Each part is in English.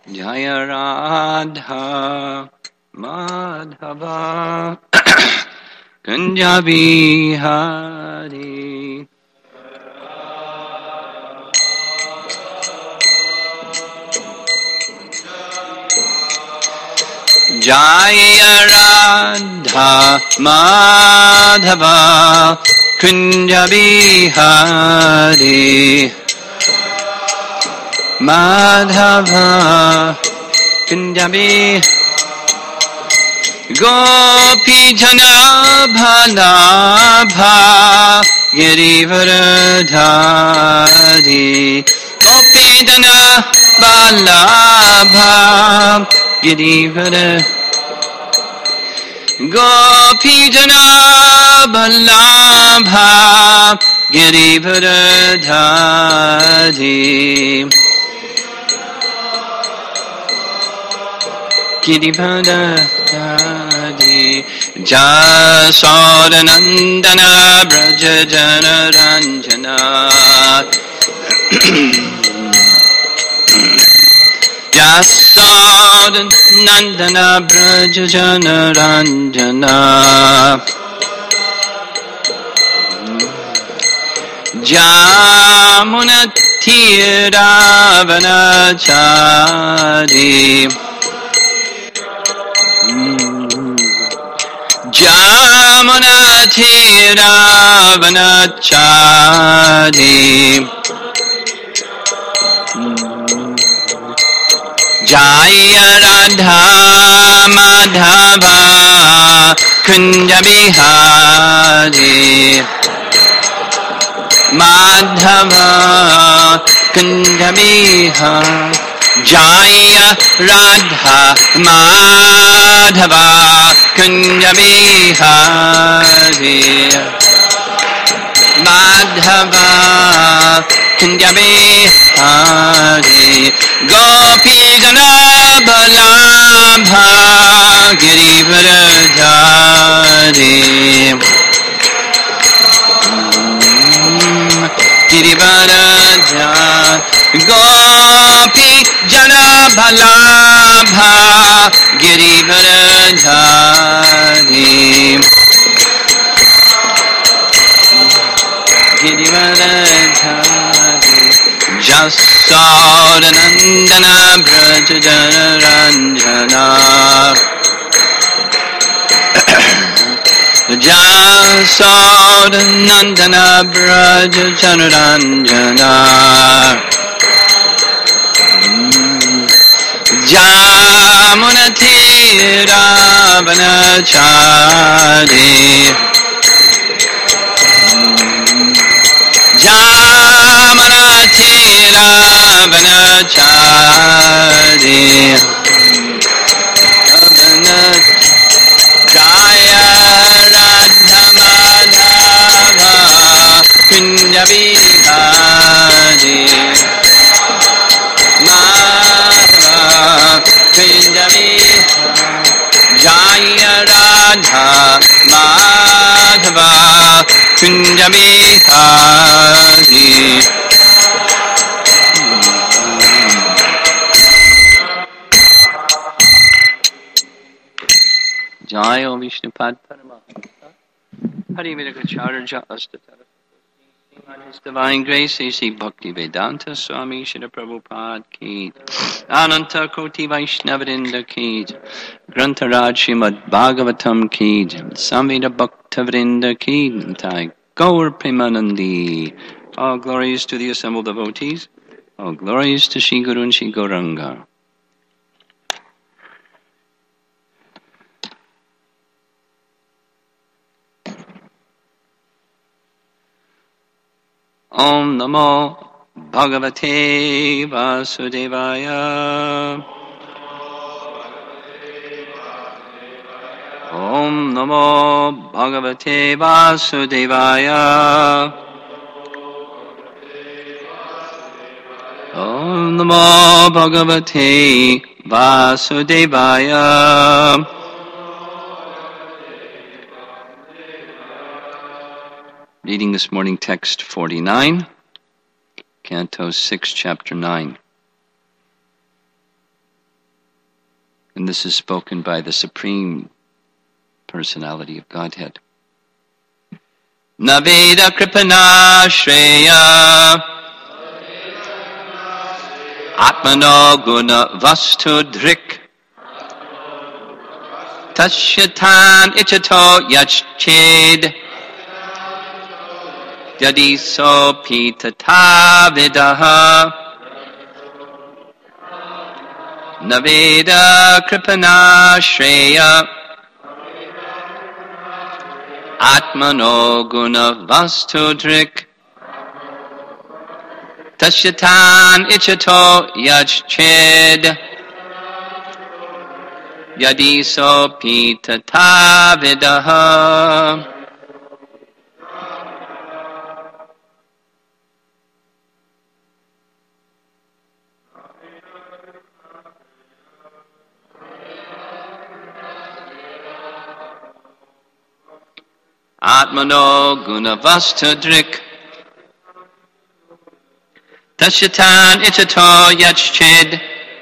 Jaya Radha Madhava Kunja Bihari. Jaya Radha Madhava Kunja Bihari. Madhava Kunja Bihari. Gopi Jana Bhalabha Girivaradhari. Gopi Jana Bhalabha Girivaradhari. Gopi Jana Bhalabha Girivaradhari. Girivaradhari. Jasodanandana Braja Jana Ranjana. Jasodanandana Braja Jana Ranjana. Jamuna Tiravanachari. Jamuna Tiravanachari. Jaya Radha Madhava Kunja Bihari. Madhava Kunja Bihari. Jaya Radha Madhava Kunja Bihari. Madhava Kunja Bihari. Gopi Jana Bhalabha Girivaradhari. Girivaradhari. Gopi Jana Bhalabha Girivaradhari. Girivaradhari. Jasodanandana Braja Jana Ranjana. Jasodanandana Braja Jana Ranjana. Jamuna Tiravanachari. Jamuna Tiravanachari. Jaya Radha Madhava Kunja Bihari. Kunja Bihari. Jaya Radha Madhava Kunja Bihari. Jaya Vishnupad Paramahamsa Hari Vidakacharya Astatara. His Divine Grace, A.C. Bhakti Vedanta Swami Shri Prabhupada Ki, Ananta Koti Vaishnavrinda Ki, Grantaraj Srimad Bhagavatam Ki, Samveda Bhaktavrinda Ki, Nitai Gaur Premanandi. All glories to the assembled devotees, all glories to Shri Guru and Shri Gauranga. Om Namo Bhagavate Vasudevaya. Om Namo Bhagavate Vasudevaya. Om Namo Bhagavate Vasudevaya. Reading this morning, text 49, Canto 6, Chapter 9. And this is spoken by the Supreme Personality of Godhead. Naveda kripana shreya atmano guna vastu drik tashyatan ichato yachched yadi sopi tatavidaha naveda kripana shreya atmano guna vastu drik tashyatan ichato yachched yadi sopi tatavidaha. Atmano guna vasta drik tashyatan ichato yachched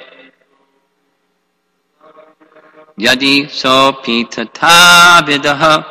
yadi sopi tatavidaha.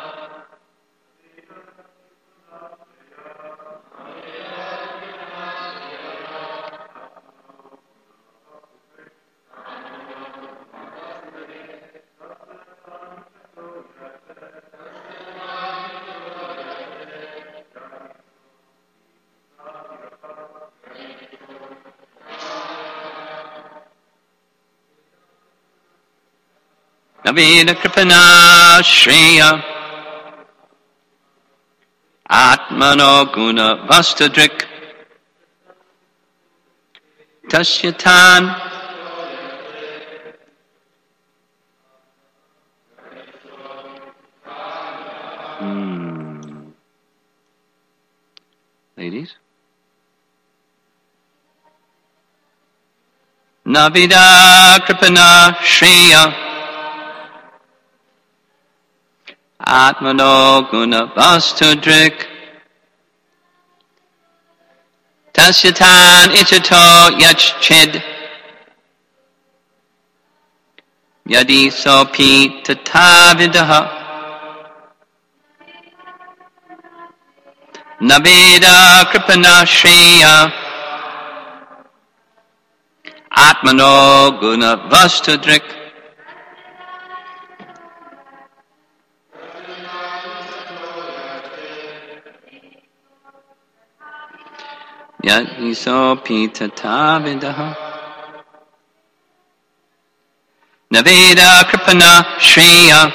Naveda kripana shreya atmano guna vastadrik tashyatan Ladies? Naveda kripana shreya atmano guna vastadrik tashyatan ichato yachched yadi sopi tatavidaha naveda kripana shreya atmano guna vastadrik yadi sopi tatavidaha naveda kripana shreya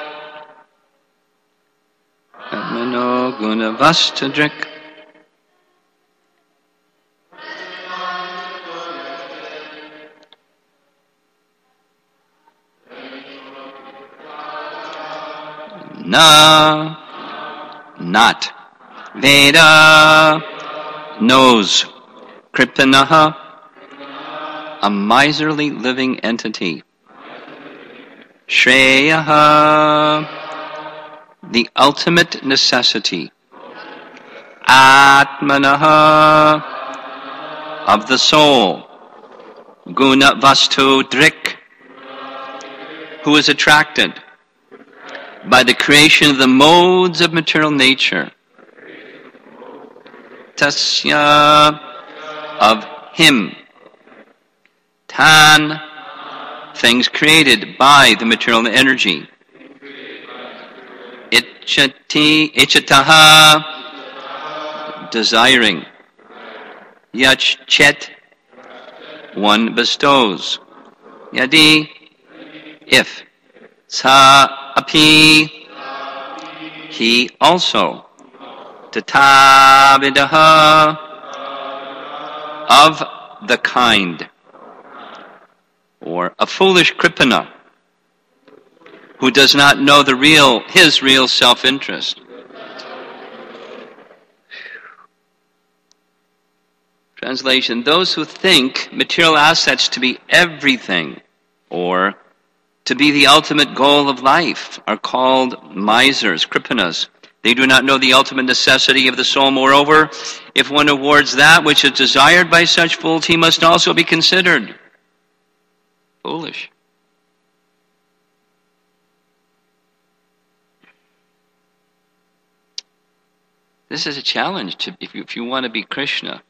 atmano guna vastadrik na not Veda knows kripanaha, a miserly living entity. Shreyaha, the ultimate necessity. Atmanaha, of the soul. Guna vastu drik, who is attracted by the creation of the modes of material nature. Tasya, of him. Tan, things created by the material energy. Ichataha, desiring. Yachchet, one bestows. Yadi, if. Sa api, he also. Tatavidaha, of the kind, or a foolish kripana who does not know his real self-interest. Translation: those who think material assets to be everything or to be the ultimate goal of life are called misers, kripanas. They do not know the ultimate necessity of the soul. Moreover, if one awards that which is desired by such fools, he must also be considered foolish. This is a challenge if you want to be Krishna.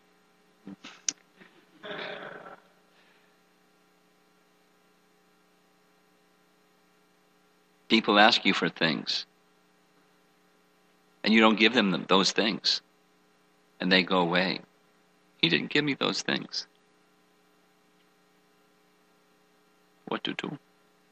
People ask you for things, and you don't give them those things, and they go away. He didn't give me those things. What to do?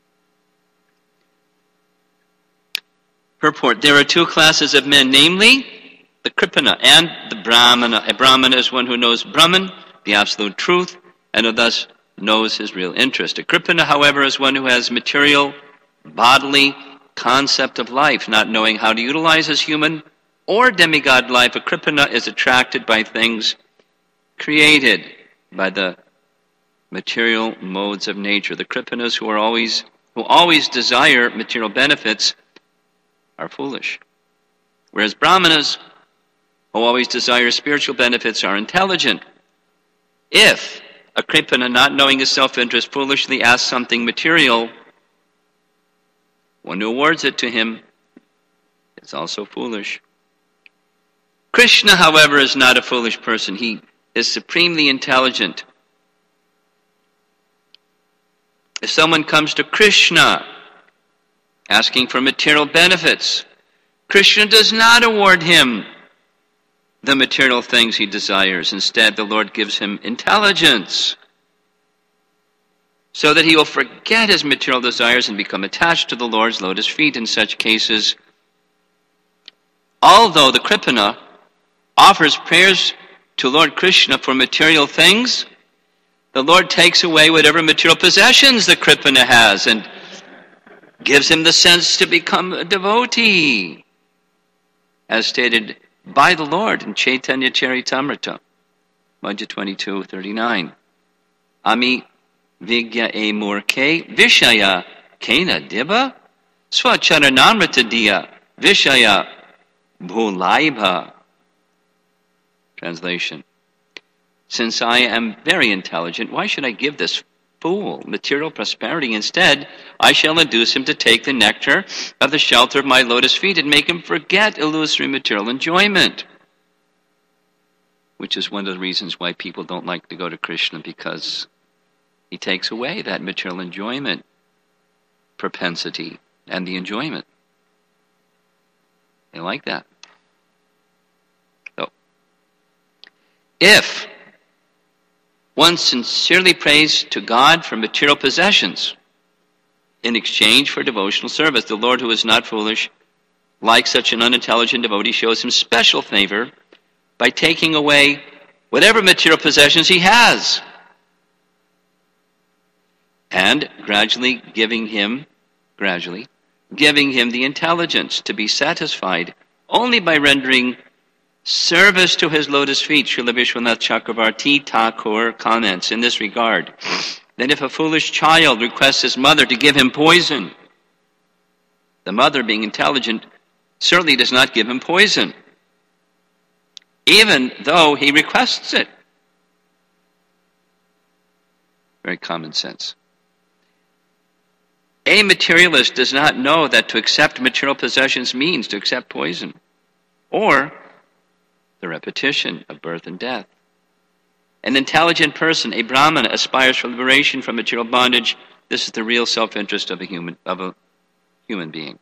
Purport. There are two classes of men, namely the Kripana and the Brahmana. A Brahmana is one who knows Brahman, the absolute truth, and who thus knows his real interest. A Kripana, however, is one who has material, bodily concept of life, not knowing how to utilize his human or demigod life. A Kripana is attracted by things created by the material modes of nature. The Kripanas who always desire material benefits are foolish, whereas Brahmanas who always desire spiritual benefits are intelligent. If a Kripana, not knowing his self-interest, foolishly asks something material, one who awards it to him is also foolish. Krishna, however, is not a foolish person. He is supremely intelligent. If someone comes to Krishna asking for material benefits, Krishna does not award him the material things he desires. Instead, the Lord gives him intelligence so that he will forget his material desires and become attached to the Lord's lotus feet. In such cases, although the Kripana offers prayers to Lord Krishna for material things, the Lord takes away whatever material possessions the Kripana has and gives him the sense to become a devotee, as stated by the Lord in Chaitanya Charitamrita, Madhya 22:39. Ami vigya e murke vishaya kena diba swacharanamrita diya vishaya bhulaibha. Translation. Since I am very intelligent, why should I give this fool material prosperity? Instead, I shall induce him to take the nectar of the shelter of my lotus feet and make him forget illusory material enjoyment. Which is one of the reasons why people don't like to go to Krishna, because he takes away that material enjoyment propensity and the enjoyment. They like that. So, if one sincerely prays to God for material possessions in exchange for devotional service, the Lord, who is not foolish, like such an unintelligent devotee, shows him special favor by taking away whatever material possessions he has and gradually giving him the intelligence to be satisfied only by rendering service to his lotus feet. Srila Vishwanath Chakravarti Thakur comments in this regard that if a foolish child requests his mother to give him poison, the mother, being intelligent, certainly does not give him poison, even though he requests it. Very common sense. A materialist does not know that to accept material possessions means to accept poison or the repetition of birth and death. An intelligent person, a Brahmana, aspires for liberation from material bondage. This is the real self-interest of a human being.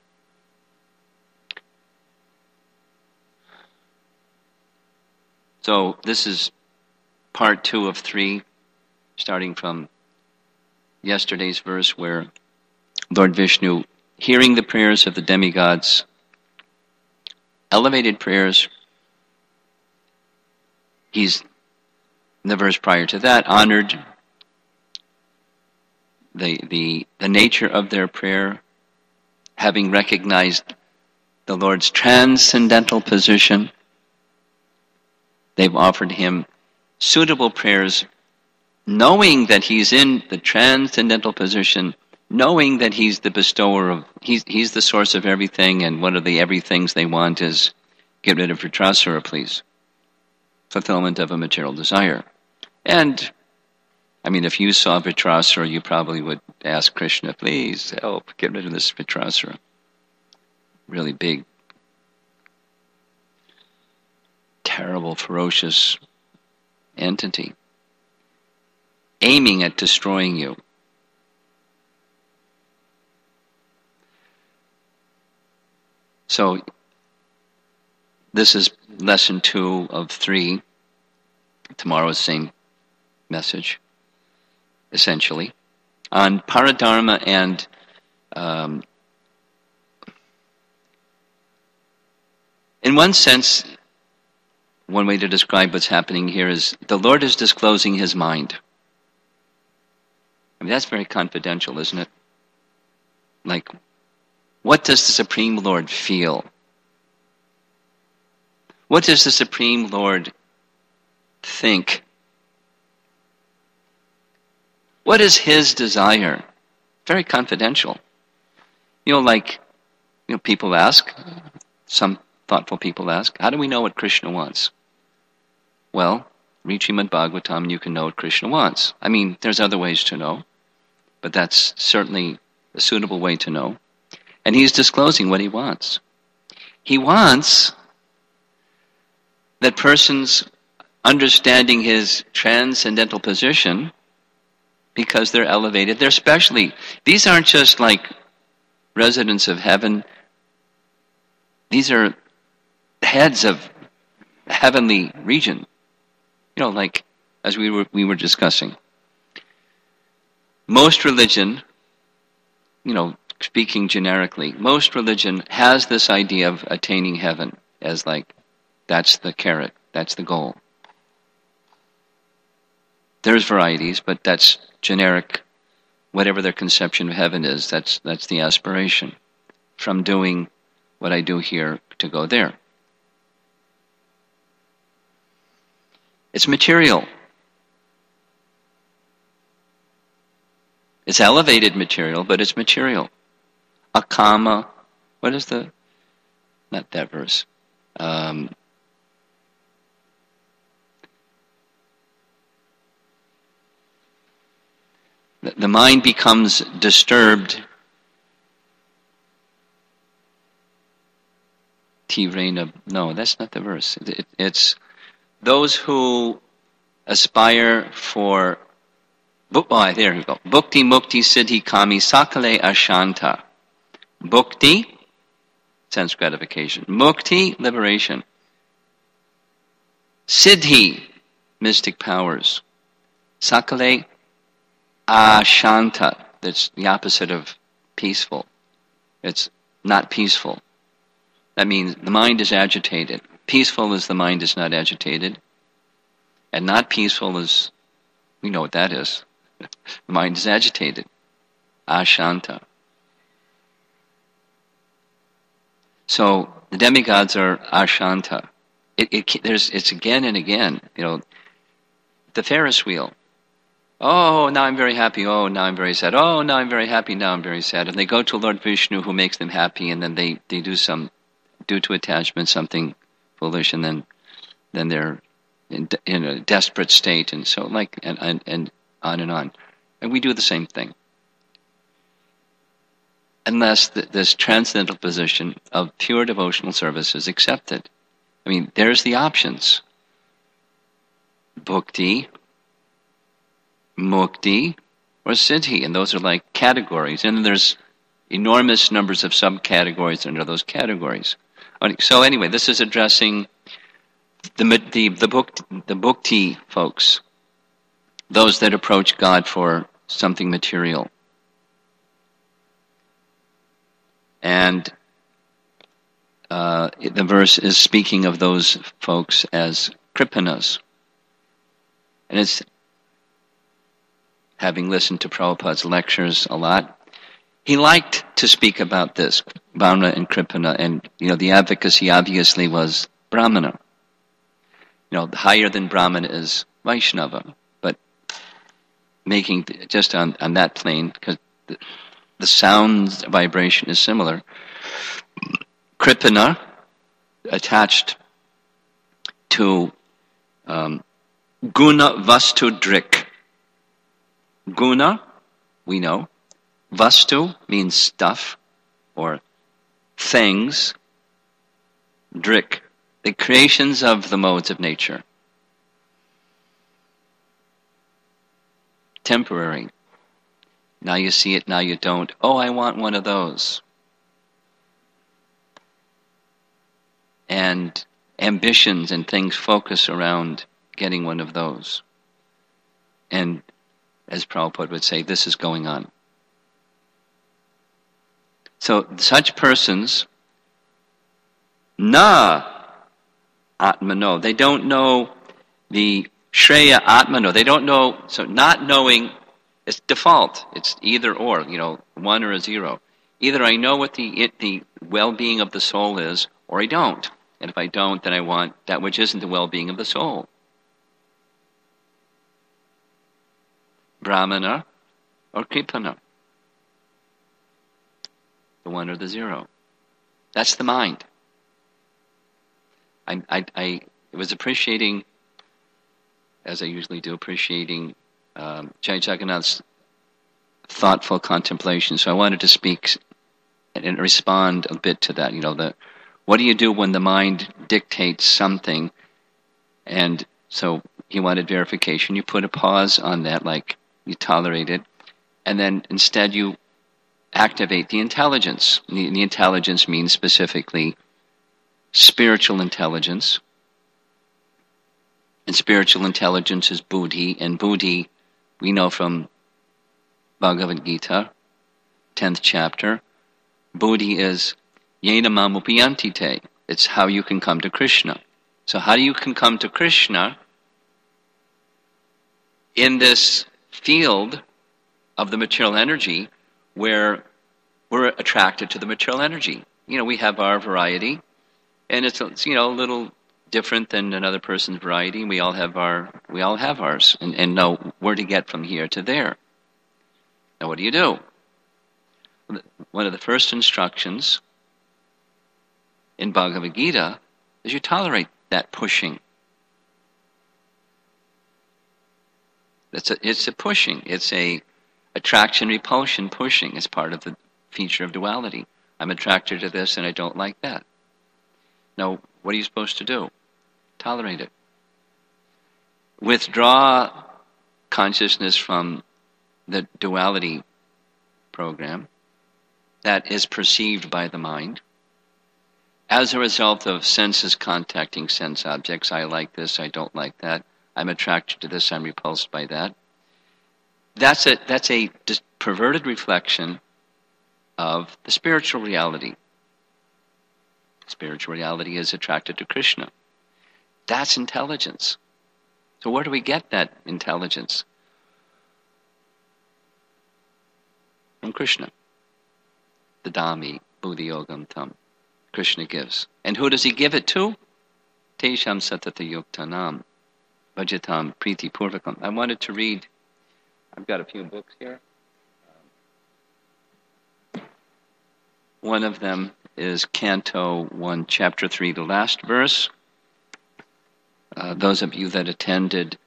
So this is part 2 of 3, starting from yesterday's verse, where Lord Vishnu, hearing the prayers of the demigods, elevated prayers, he's, in the verse prior to that, honored the nature of their prayer, having recognized the Lord's transcendental position. They've offered him suitable prayers, knowing that he's in the transcendental position, knowing that he's the bestower of, he's the source of everything, and one of the everythings they want is get rid of Vritrasura, please. Fulfillment of a material desire. And, I mean, if you saw Vritrasura, you probably would ask Krishna, please help, get rid of this Vritrasura. Really big terrible, ferocious entity aiming at destroying you. So this is lesson 2 of 3. Tomorrow is the same message, essentially, on paradharma. And in one sense, one way to describe what's happening here is the Lord is disclosing his mind. I mean, that's very confidential, isn't it? Like, what does the Supreme Lord feel? What does the Supreme Lord think? What is his desire? Very confidential. People ask, some thoughtful people ask, how do we know what Krishna wants? Well, read Srimad Bhagavatam and you can know what Krishna wants. I mean, there's other ways to know, but that's certainly a suitable way to know. And he's disclosing what he wants. He wants that persons understanding his transcendental position, because they're elevated, they're specially, these aren't just like residents of heaven, these are heads of the heavenly region. Like as we were discussing. Most religion, speaking generically, most religion has this idea of attaining heaven as like, that's the carrot, that's the goal. There's varieties, but that's generic. Whatever their conception of heaven is, that's the aspiration. From doing what I do here to go there. It's material. It's elevated material, but it's material. Akama, what is not that verse. The mind becomes disturbed. Tivrena, no, that's not the verse. It's those who aspire for, there we go. Bhukti, mukti, siddhi, kami, sakale, ashanta. Bhukti, sense gratification. Mukti, liberation. Siddhi, mystic powers. Sakale, ashanta, that's the opposite of peaceful. It's not peaceful. That means the mind is agitated. Peaceful is the mind is not agitated. And not peaceful is, we know what that is. The mind is agitated. Ashanta. So the demigods are ashanta. It's again and again. The Ferris wheel. Oh, now I'm very happy. Oh, now I'm very sad. Oh, now I'm very happy. Now I'm very sad. And they go to Lord Vishnu, who makes them happy, and then they do due to attachment, something foolish, and then they're in a desperate state, and so and on and on. And we do the same thing. Unless this transcendental position of pure devotional service is accepted. I mean, there's the options. Bhukti, mukti, or siddhi, and those are like categories. And then there's enormous numbers of subcategories under those categories. So anyway, this is addressing the bhukti folks, those that approach God for something material. And the verse is speaking of those folks as kripanas. And it's, having listened to Prabhupada's lectures a lot, he liked to speak about this, Varna and Kripana, and the advocacy obviously was Brahmana. Higher than Brahmana is Vaishnava, but making just on that plane, because the sound vibration is similar. Kripana, attached to guna vastu drik. Guna, we know. Vastu means stuff or things. Drik the creations of the modes of nature. Temporary. Now you see it, now you don't. Oh, I want one of those. And ambitions and things focus around getting one of those. And as Prabhupada would say, this is going on. So such persons, na atmano, they don't know the shreya atmano, they don't know, so not knowing, it's default, it's either or, one or a zero. Either I know what the well-being of the soul is, or I don't. And if I don't, then I want that which isn't the well-being of the soul. Brahmana or Kripana. The one or the zero. That's the mind. I was appreciating, as I usually do, Jai Jagannath's thoughtful contemplation. So I wanted to speak and respond a bit to that. What do you do when the mind dictates something? And so he wanted verification. You put a pause on that, like you tolerate it, and then instead you activate the intelligence. The intelligence means specifically spiritual intelligence. And spiritual intelligence is buddhi, and buddhi, we know from Bhagavad Gita, 10th chapter, buddhi is yena mamupayanti te. It's how you can come to Krishna. So how you can come to Krishna in this field of the material energy where we're attracted to the material energy. We have our variety, and it's a little different than another person's variety. We all have ours, and know where to get from here to there. Now, what do you do? One of the first instructions in Bhagavad Gita is you tolerate that pushing. It's a pushing. It's a attraction, repulsion, pushing. It's part of the feature of duality. I'm attracted to this and I don't like that. Now, what are you supposed to do? Tolerate it. Withdraw consciousness from the duality program that is perceived by the mind. As a result of senses contacting sense objects, I like this, I don't like that, I'm attracted to this, I'm repulsed by that. That's a perverted reflection of the spiritual reality. Spiritual reality is attracted to Krishna. That's intelligence. So where do we get that intelligence? From Krishna. The Dhammi Buddhi Yogam Tam. Krishna gives. And who does he give it to? Tesham Satata Yuktanam. Bhajatam Priti Purvakam. I wanted to read, I've got a few books here. One of them is Canto 1, Chapter 3, the last verse. Those of you that attended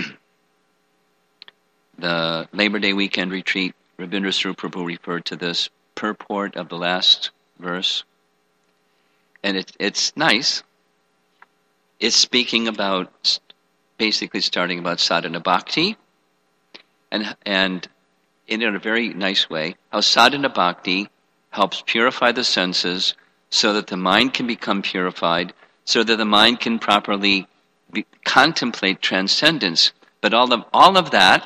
the Labor Day weekend retreat, Rabindra Swarup Prabhu referred to this purport of the last verse. And it's nice. It's speaking about, basically starting about sadhana bhakti, and in a very nice way, how sadhana bhakti helps purify the senses so that the mind can become purified, so that the mind can properly contemplate transcendence. But all of that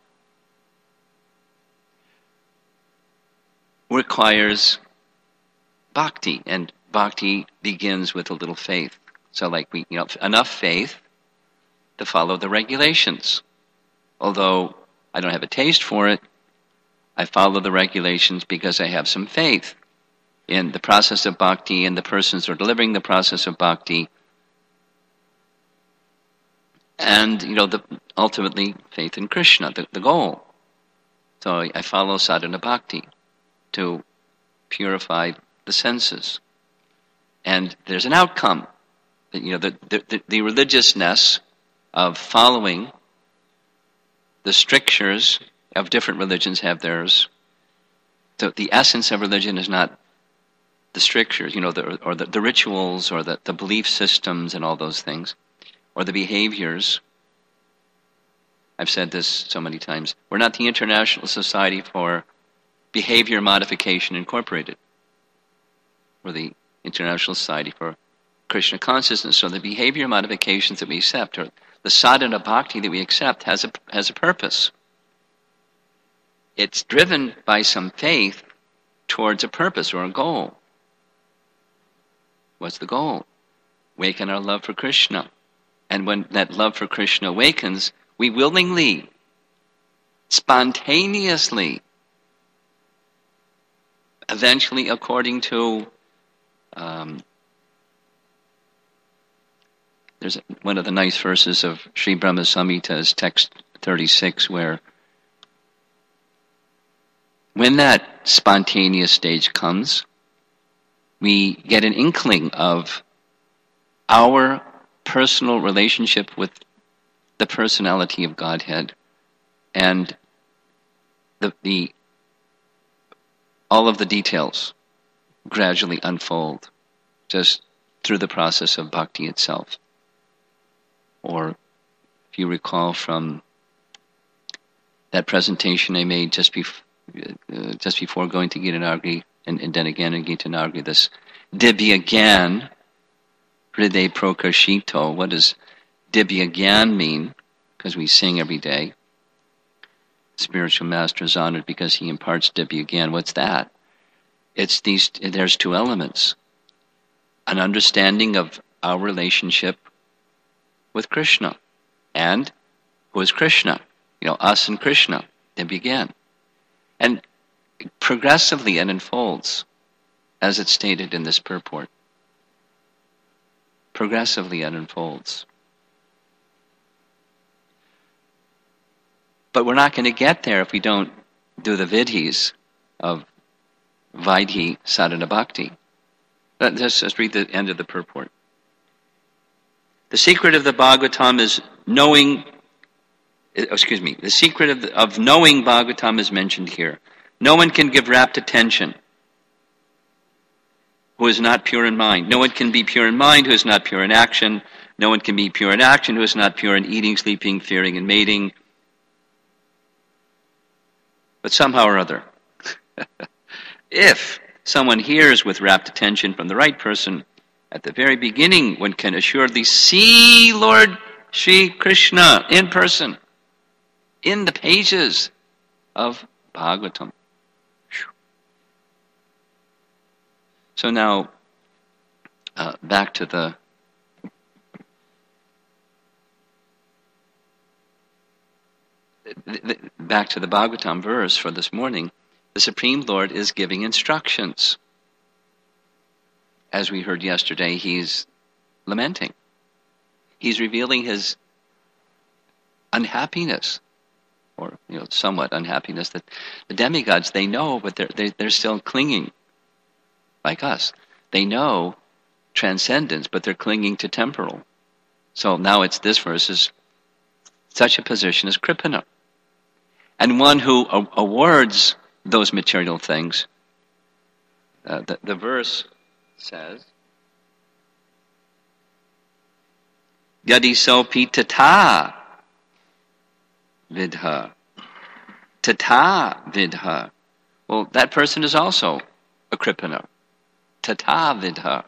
requires bhakti, and bhakti begins with a little faith. So enough faith to follow the regulations. Although I don't have a taste for it, I follow the regulations because I have some faith in the process of bhakti and the persons who are delivering the process of bhakti. And, ultimately faith in Krishna, the goal. So I follow sadhana bhakti to purify the senses. And there's an outcome. The religiousness of following the strictures of different religions have theirs. So the essence of religion is not the strictures, the rituals, or the belief systems and all those things, or the behaviors. I've said this so many times. We're not the International Society for Behavior Modification Incorporated. We're the International Society for Krishna Consciousness. So the behavior modifications that we accept, or the sadhana bhakti that we accept, has a purpose. It's driven by some faith towards a purpose or a goal. What's the goal? Awaken our love for Krishna. And when that love for Krishna awakens, we willingly, spontaneously, eventually according to, there's one of the nice verses of Sri Brahma Samhita's text 36, where when that spontaneous stage comes, we get an inkling of our personal relationship with the personality of Godhead, and all of the details gradually unfold just through the process of bhakti itself. Or if you recall from that presentation I made just before going to Gita Nagari, and then again in Gita Nagari, this Dibya Gyan, Hriday Prokashito. What does Dibya Gyan mean? Because we sing every day. Spiritual master is honored because he imparts Dibya Gyan. What's that? There's two elements. An understanding of our relationship with Krishna. And who is Krishna? Us and Krishna. Dibya Gyan. And progressively it unfolds, as it's stated in this purport. Progressively it unfolds. But we're not going to get there if we don't do the vidhis of Vaidhi Sadhana Bhakti. Let's just read the end of the purport. The secret of the Bhagavatam is knowing, the secret of knowing Bhagavatam is mentioned here. No one can give rapt attention who is not pure in mind. No one can be pure in mind who is not pure in action. No one can be pure in action who is not pure in eating, sleeping, fearing, and mating. But somehow or other, if someone hears with rapt attention from the right person, at the very beginning, one can assuredly see Lord Sri Krishna in person, in the pages of Bhagavatam. So now, back to the Bhagavatam verse for this morning. The Supreme Lord is giving instructions. As we heard yesterday, he's lamenting. He's revealing his unhappiness, or somewhat unhappiness, that the demigods, they know, but they're still clinging, like us. They know transcendence, but they're clinging to temporal. So now this verse is such a position as Kripana. And one who awards those material things, the verse says, Yadi sopi tata vidha. Tata vidha. Well, that person is also a Kripana. Tata vidha.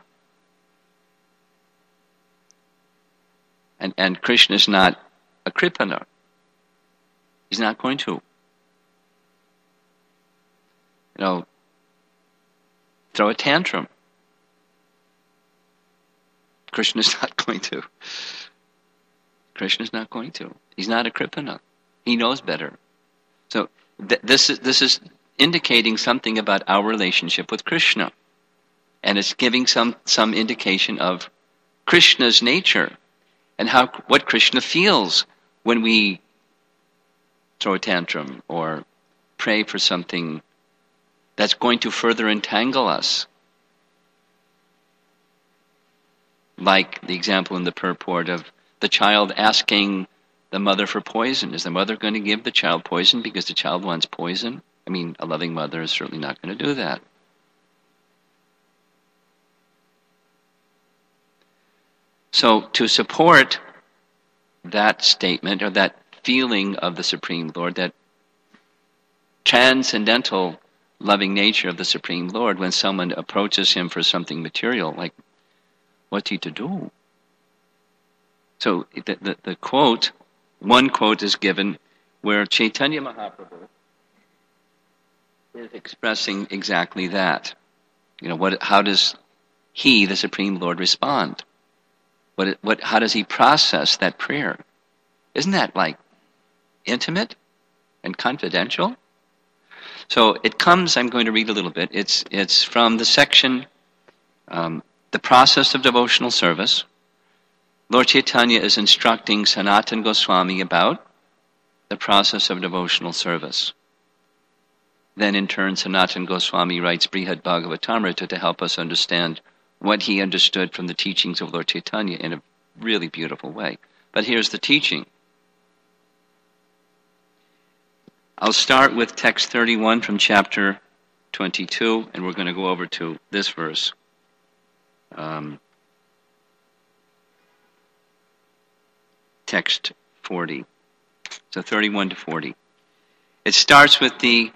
And Krishna is not a Kripana. He's not going to, throw a tantrum. Krishna's not going to. Krishna's not going to. He's not a Kripana. He knows better. So this is indicating something about our relationship with Krishna. And it's giving some indication of Krishna's nature and what Krishna feels when we throw a tantrum or pray for something that's going to further entangle us. Like the example in the purport of the child asking the mother for poison. Is the mother going to give the child poison because the child wants poison? A loving mother is certainly not going to do that. So to support that statement or that feeling of the Supreme Lord, that transcendental loving nature of the Supreme Lord, when someone approaches him for something material, like, what's he to do? So the quote, one quote is given where Chaitanya Mahaprabhu is expressing exactly that. How does he, the Supreme Lord, respond? How does he process that prayer? Isn't that like intimate and confidential? So it comes, I'm going to read a little bit. It's from the section, The Process of Devotional Service. Lord Chaitanya is instructing Sanatana Goswami about the process of devotional service. Then in turn, Sanatana Goswami writes Brihad Bhagavatamrita to help us understand what he understood from the teachings of Lord Chaitanya in a really beautiful way. But here's the teaching. I'll start with text 31 from chapter 22, and we're going to go over to this verse. Text 40. So 31 to 40. It starts with the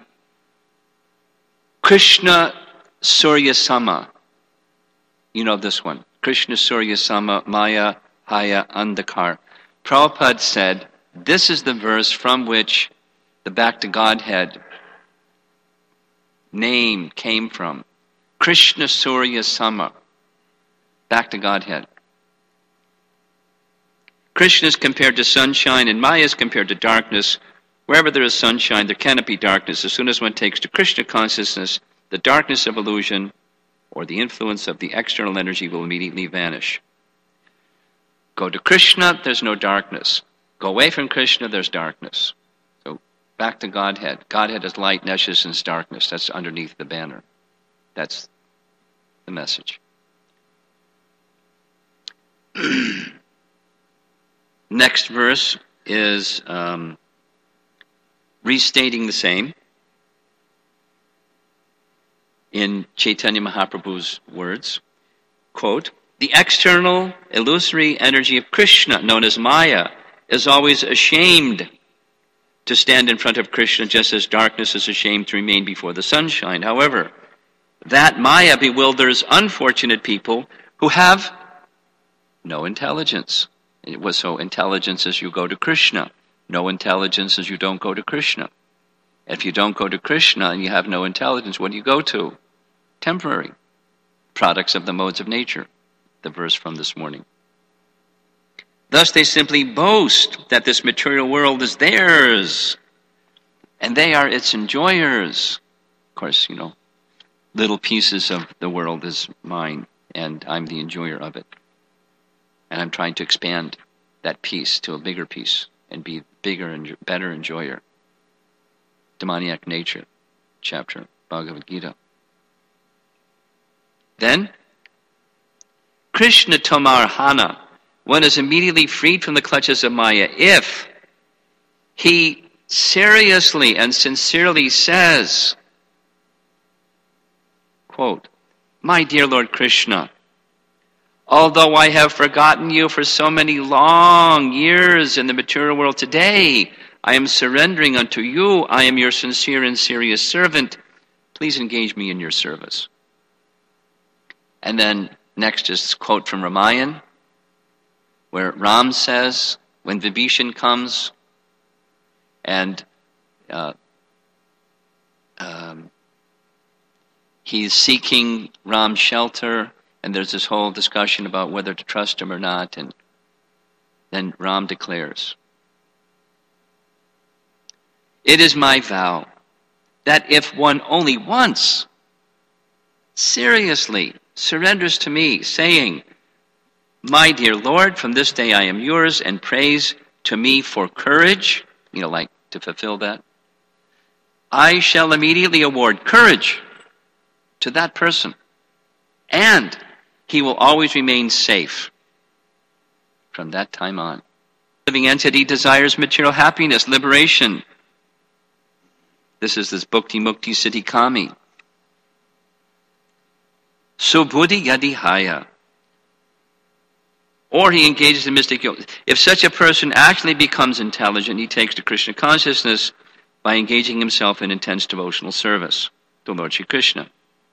Krishna Surya Sama. You know this one. Krishna Surya Sama Maya Haya Andhakar. Prabhupada said, this is the verse from which the Back to Godhead name came from. Krishna Surya Sama. Back to Godhead. Krishna is compared to sunshine and Maya is compared to darkness. Wherever there is sunshine, there cannot be darkness. As soon as one takes to Krishna consciousness, the darkness of illusion or the influence of the external energy will immediately vanish. Go to Krishna, there's no darkness. Go away from Krishna, there's darkness. So back to Godhead. Godhead is light, Neshus is darkness. That's underneath the banner. That's the message. Next verse is restating the same in Chaitanya Mahaprabhu's words. Quote, the external illusory energy of Krishna, known as Maya, is always ashamed to stand in front of Krishna, just as darkness is ashamed to remain before the sunshine. However, that Maya bewilders unfortunate people who have no intelligence. It was so intelligence as you go to Krishna. No intelligence as you don't go to Krishna. If you don't go to Krishna and you have no intelligence, what do you go to? Temporary. Products of the modes of nature. The verse from this morning. Thus they simply boast that this material world is theirs. And they are its enjoyers. Of course, little pieces of the world is mine. And I'm the enjoyer of it. And I'm trying to expand that piece to a bigger piece and be bigger and better enjoyer. Demoniac nature, chapter, Bhagavad Gita. Then, Krishna Tomar Hana, one is immediately freed from the clutches of Maya if he seriously and sincerely says, quote, my dear Lord Krishna, although I have forgotten you for so many long years in the material world, today I am surrendering unto you. I am your sincere and serious servant. Please engage me in your service. And then next is a quote from Ramayana, where Ram says, when Vibhishan comes and he's seeking Ram's shelter, and there's this whole discussion about whether to trust him or not. And then Ram declares, it is my vow that if one only once seriously surrenders to me, saying, my dear Lord, from this day I am yours, and prays to me for courage, like to fulfill that, I shall immediately award courage to that person. And he will always remain safe from that time on. Living entity desires material happiness, liberation. This is this Bhukti Mukti Siddhi Kami. Subhuddhi Yadihaya. or he engages in mystic yoga. If such a person actually becomes intelligent, he takes to Krishna consciousness by engaging himself in intense devotional service to Lord Shri Krishna.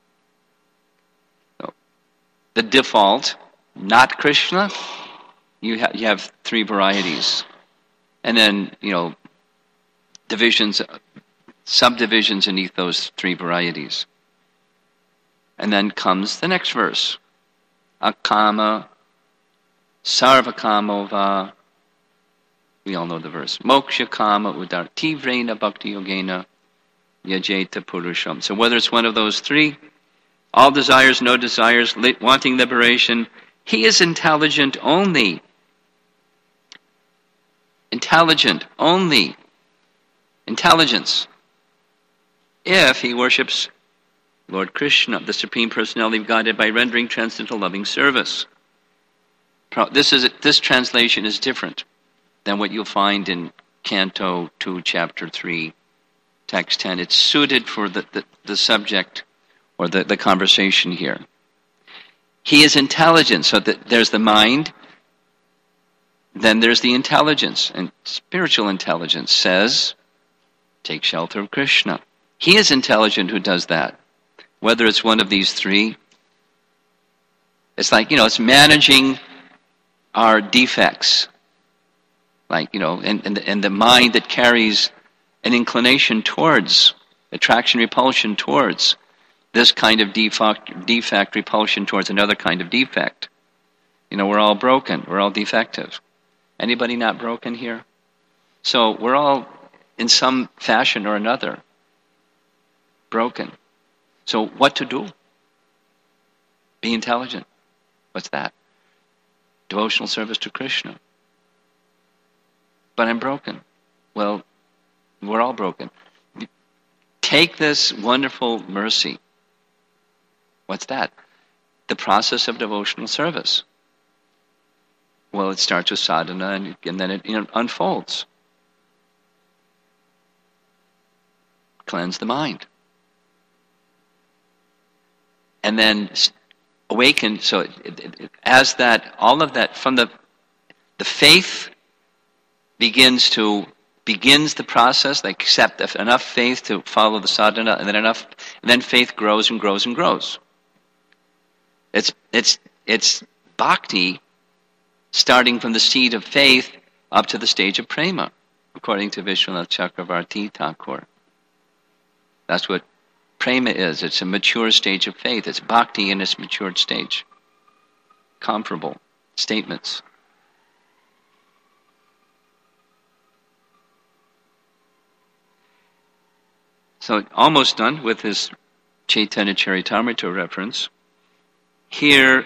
So, the default, not Krishna, you have three varieties. And then, divisions, subdivisions beneath those three varieties. And then comes the next verse. Akama, sarvakamo va. We all know the verse. Moksha kama udar tivrena bhakti yogena yajeta purusham. So whether it's one of those three, all desires, no desires, wanting liberation, he is intelligent only. Intelligent only. Intelligence. If he worships Lord Krishna, the Supreme Personality of Godhead, by rendering transcendental loving service. This translation is different than what you'll find in Canto 2, Chapter 3, Text 10. It's suited for the subject or the conversation here. He is intelligent, so that there's the mind, then there's the intelligence. And spiritual intelligence says, take shelter of Krishna. He is intelligent who does that. Whether it's one of these three, it's like, it's managing our defects. Like, and the mind that carries an inclination towards, attraction, repulsion towards this kind of defect, repulsion towards another kind of defect. We're all broken. We're all defective. Anybody not broken here? So we're all, in some fashion or another, broken. So what to do? Be intelligent. What's that? Devotional service to Krishna. But I'm broken. Well, we're all broken. Take this wonderful mercy. What's that? The process of devotional service. Well, it starts with sadhana and then it unfolds. Cleanse the mind. And then awaken, so as that, all of that, from the faith begins the process, they accept enough faith to follow the sadhana, and then faith grows and grows and grows. It's bhakti starting from the seed of faith up to the stage of prema, according to Vishwanath Chakravarti Thakur. That's what prema is. It's a mature stage of faith. It's bhakti in its matured stage. Comparable statements. So almost done with his Chaitanya Charitamrita reference. Here,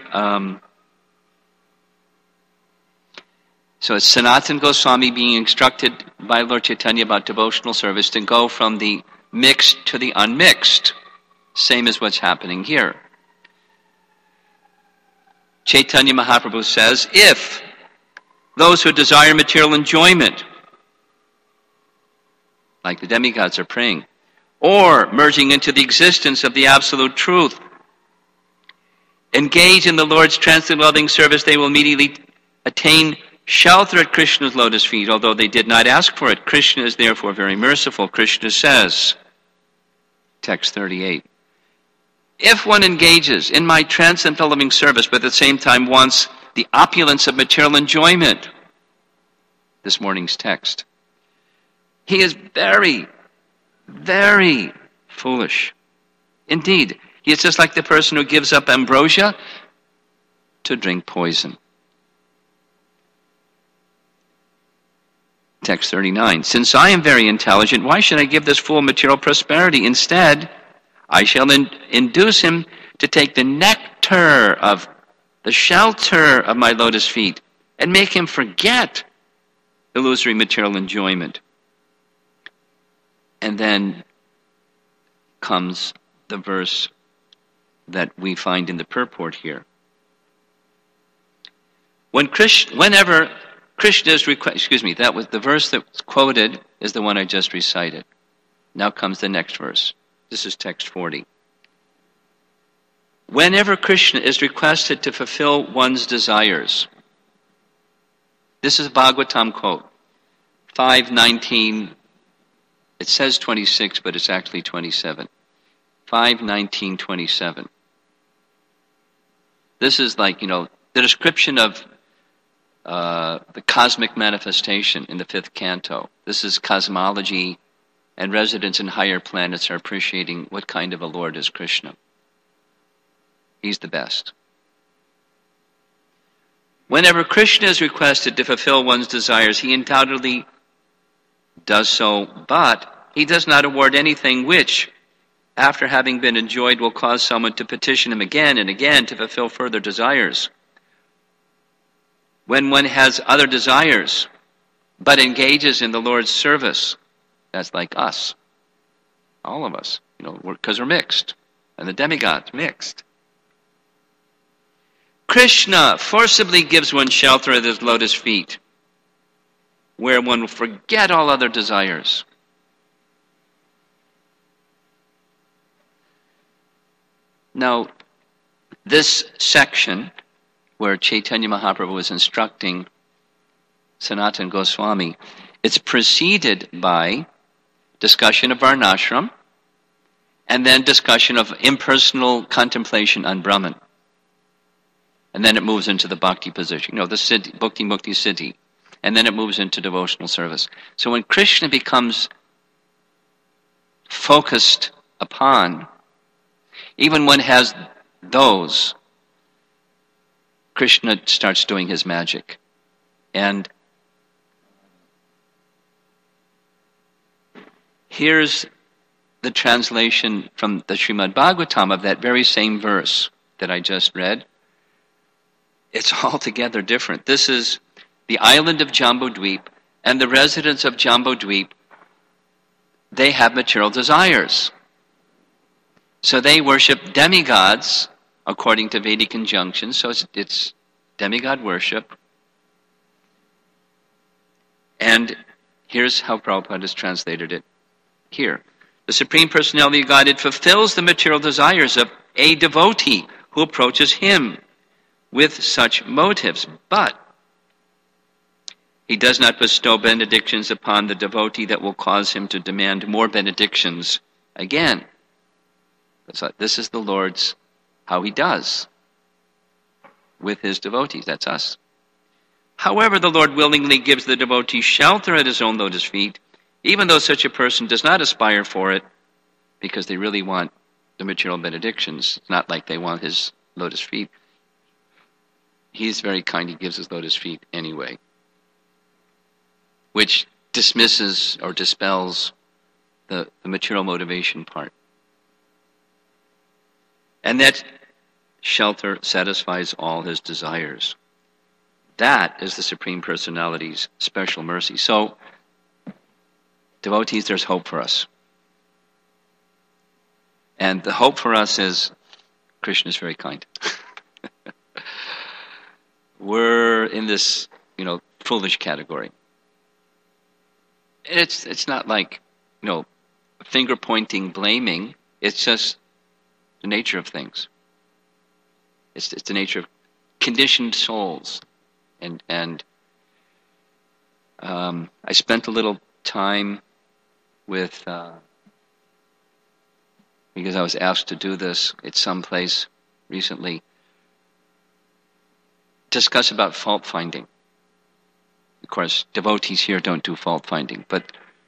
so it's Sanatana Goswami being instructed by Lord Chaitanya about devotional service to go from the mixed to the unmixed. Same as what's happening here. Chaitanya Mahaprabhu says, if those who desire material enjoyment, like the demigods are praying, or merging into the existence of the absolute truth, engage in the Lord's transcendental loving service, they will immediately attain shelter at Krishna's lotus feet, although they did not ask for it. Krishna is therefore very merciful. Krishna says, text 38, if one engages in my transcendental loving service, but at the same time wants the opulence of material enjoyment, this morning's text, he is very, very foolish. Indeed, he is just like the person who gives up ambrosia to drink poison. Text 39, since I am very intelligent, why should I give this fool material prosperity? Instead, I shall induce him to take the nectar of the shelter of my lotus feet and make him forget illusory material enjoyment. And then comes the verse that we find in the purport here. Whenever Krishna is that was the verse that's quoted is the one I just recited. Now comes the next verse. This is text 40. Whenever Krishna is requested to fulfill one's desires, This is Bhagavatam quote, 5:19. It says 26, but it's actually 27. 5:19:27. This is like, the description of the cosmic manifestation in the 5th canto. This is cosmology, and residents in higher planets are appreciating what kind of a Lord is Krishna. He's the best. Whenever Krishna is requested to fulfill one's desires, he undoubtedly does so, but he does not award anything which, after having been enjoyed, will cause someone to petition him again and again to fulfill further desires. When one has other desires, but engages in the Lord's service, that's like us, all of us, because we're mixed, and the demigods mixed. Krishna forcibly gives one shelter at his lotus feet, where one will forget all other desires. Now, this section where Chaitanya Mahaprabhu is instructing Sanatana Goswami, it's preceded by discussion of Varnashram and then discussion of impersonal contemplation on Brahman. And then it moves into the bhakti position, the siddhi, bhakti mukti siddhi. And then it moves into devotional service. So when Krishna becomes focused upon, even when has those, Krishna starts doing his magic. And here's the translation from the Srimad Bhagavatam of that very same verse that I just read. It's altogether different. This is the island of Jambudweep, and the residents of Jambudweep, they have material desires. So they worship demigods according to Vedic injunctions. So it's demigod worship. And here's how Prabhupada has translated it here. The Supreme Personality of Godhead fulfills the material desires of a devotee who approaches him with such motives, but he does not bestow benedictions upon the devotee that will cause him to demand more benedictions again. So this is the Lord's, how he does with his devotees. That's us. However, the Lord willingly gives the devotee shelter at his own lotus feet, even though such a person does not aspire for it, because they really want the material benedictions. It's not like they want his lotus feet. He's very kind, he gives his lotus feet anyway, which dismisses or dispels the material motivation part. And that shelter satisfies all his desires. That is the Supreme Personality's special mercy. So, devotees, there's hope for us. And the hope for us is Krishna is very kind. We're in this, foolish category. It's not like, finger pointing, blaming. It's just the nature of things. It's the nature of conditioned souls, and I spent a little time with because I was asked to do this at some place recently. Discuss about fault finding. Of course, devotees here don't do fault finding, but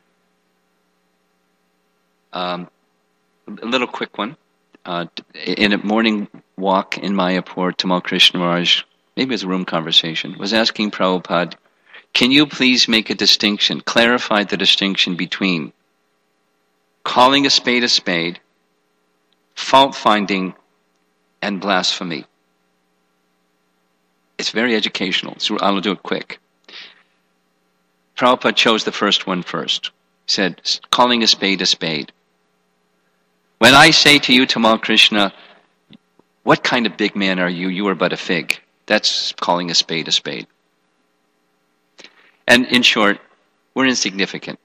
a little quick one. In a morning walk in Mayapur, Tamal Krishna Maharaj, maybe it was a room conversation, was asking Prabhupada, can you please make a distinction, clarify the distinction between calling a spade, fault finding, and blasphemy? It's very educational, so I'll do it quick. Prabhupada chose the first one first. He said, calling a spade. When I say to you, Tamal Krishna, what kind of big man are you? You are but a fig. That's calling a spade. And in short, we're insignificant.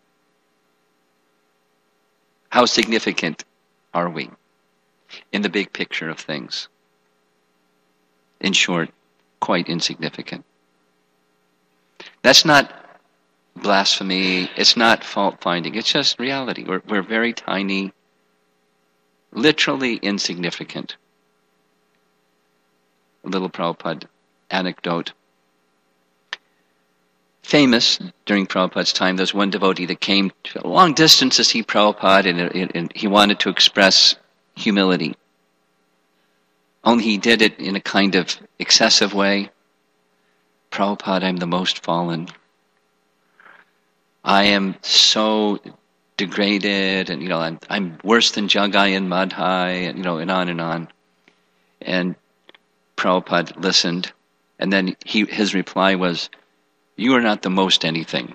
How significant are we in the big picture of things? In short, quite insignificant. That's not blasphemy. It's not fault-finding. It's just reality. We're very tiny, literally insignificant. A little Prabhupada anecdote. Famous during Prabhupada's time, there was one devotee that came to a long distance to see Prabhupada, and he wanted to express humility. Only he did it in a kind of excessive way. Prabhupada, I'm the most fallen. I am so degraded, and I'm worse than Jagai and Madhai, and on and on. And Prabhupada listened, and then his reply was, "You are not the most anything.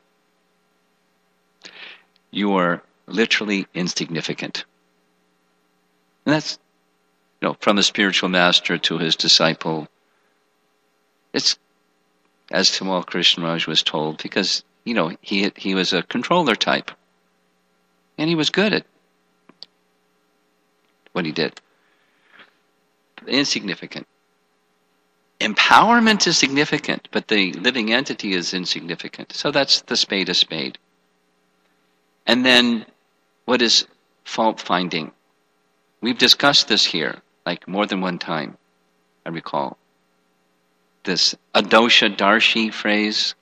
You are literally insignificant." And that's, from a spiritual master to his disciple. It's as Tamal Krishnaraj was told, because he was a controller type, and he was good at what he did. Insignificant. Empowerment is significant, but the living entity is insignificant. So that's the spade a spade. And then, what is fault finding? We've discussed this here, like more than one time, I recall. This adosha darshi phrase.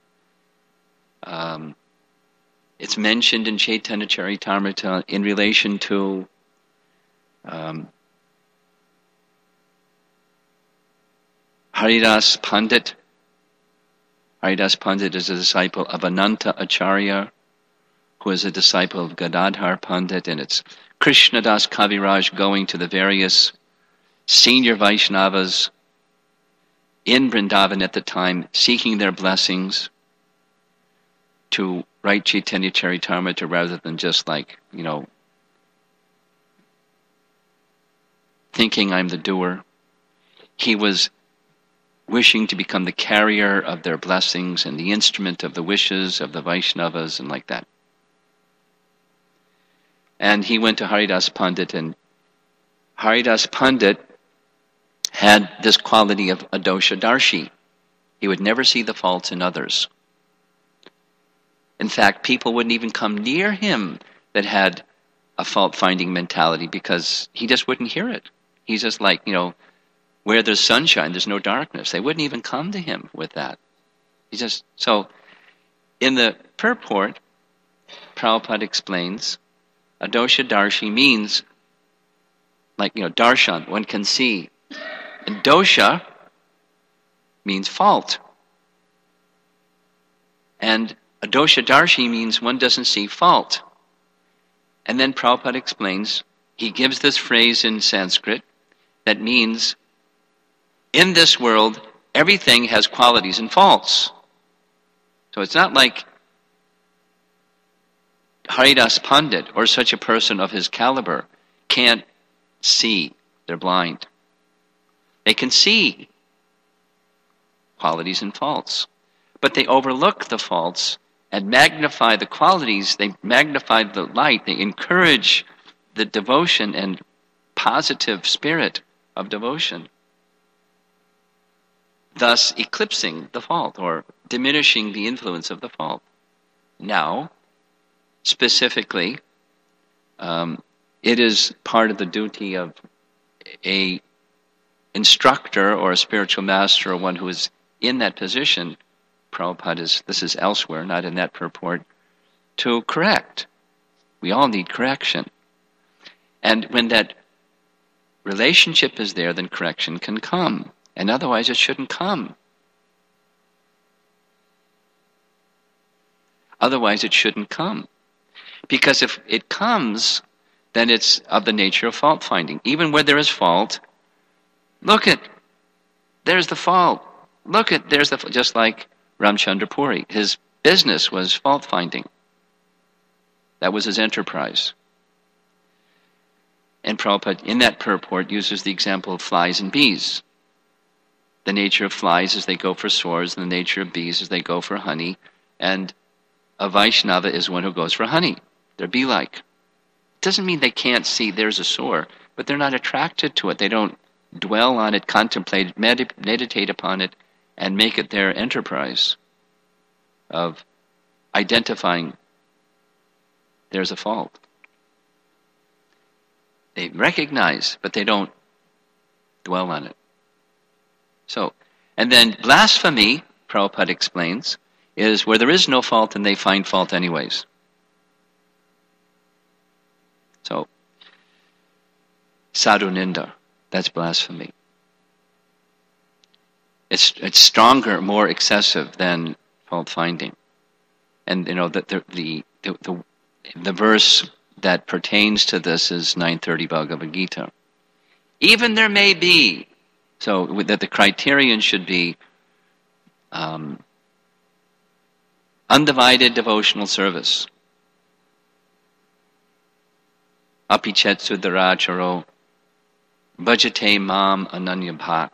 It's mentioned in Chaitanya Charitamrita in relation to Haridas Pandit. Haridas Pandit is a disciple of Ananta Acharya, who is a disciple of Gadadhar Pandit, and it's Krishnadas Kaviraj going to the various senior Vaishnavas in Vrindavan at the time, seeking their blessings to write Chaitanya Charitamrita rather than just thinking I'm the doer. He was wishing to become the carrier of their blessings and the instrument of the wishes of the Vaishnavas and like that. And he went to Haridas Pandit, and Haridas Pandit had this quality of adosha darshi. He would never see the faults in others. In fact, people wouldn't even come near him that had a fault-finding mentality because he just wouldn't hear it. He's just like, where there's sunshine, there's no darkness. They wouldn't even come to him with that. So in the purport, Prabhupada explains, adosha darshi means, darshan, one can see. And dosha means fault. And adosha darshi means one doesn't see fault. And then Prabhupada explains, he gives this phrase in Sanskrit that means, in this world, everything has qualities and faults. So it's not like Haridas Pandit or such a person of his caliber can't see. They're blind. They can see qualities and faults, but they overlook the faults and magnify the qualities. They magnify the light. They encourage the devotion and positive spirit of devotion, thus eclipsing the fault or diminishing the influence of the fault. Now, specifically, it is part of the duty of a instructor or a spiritual master or one who is in that position, Prabhupada this is elsewhere, not in that purport, to correct. We all need correction. And when that relationship is there, then correction can come. And otherwise it shouldn't come. Otherwise it shouldn't come. Because if it comes, then it's of the nature of fault finding. Even where there is fault, there's the fault. Just like Ramchandra Puri. His business was fault finding. That was his enterprise. And Prabhupada, in that purport, uses the example of flies and bees. The nature of flies is they go for sores, and the nature of bees is they go for honey. And a Vaishnava is one who goes for honey. They're bee-like. It doesn't mean they can't see there's a sore, but they're not attracted to it. They don't dwell on it, contemplate it, meditate upon it, and make it their enterprise. of identifying there's a fault. They recognize, but they don't dwell on it. So, and then blasphemy, Prabhupada explains, is where there is no fault and they find fault anyways. So, sadhu ninda, that's blasphemy. It's stronger, more excessive than fault finding. And the verse that pertains to this is 930 Bhagavad Gita. Even there may be, so that the criterion should be undivided devotional service. Apichet sudaracharo bhajate mam ananya bhak.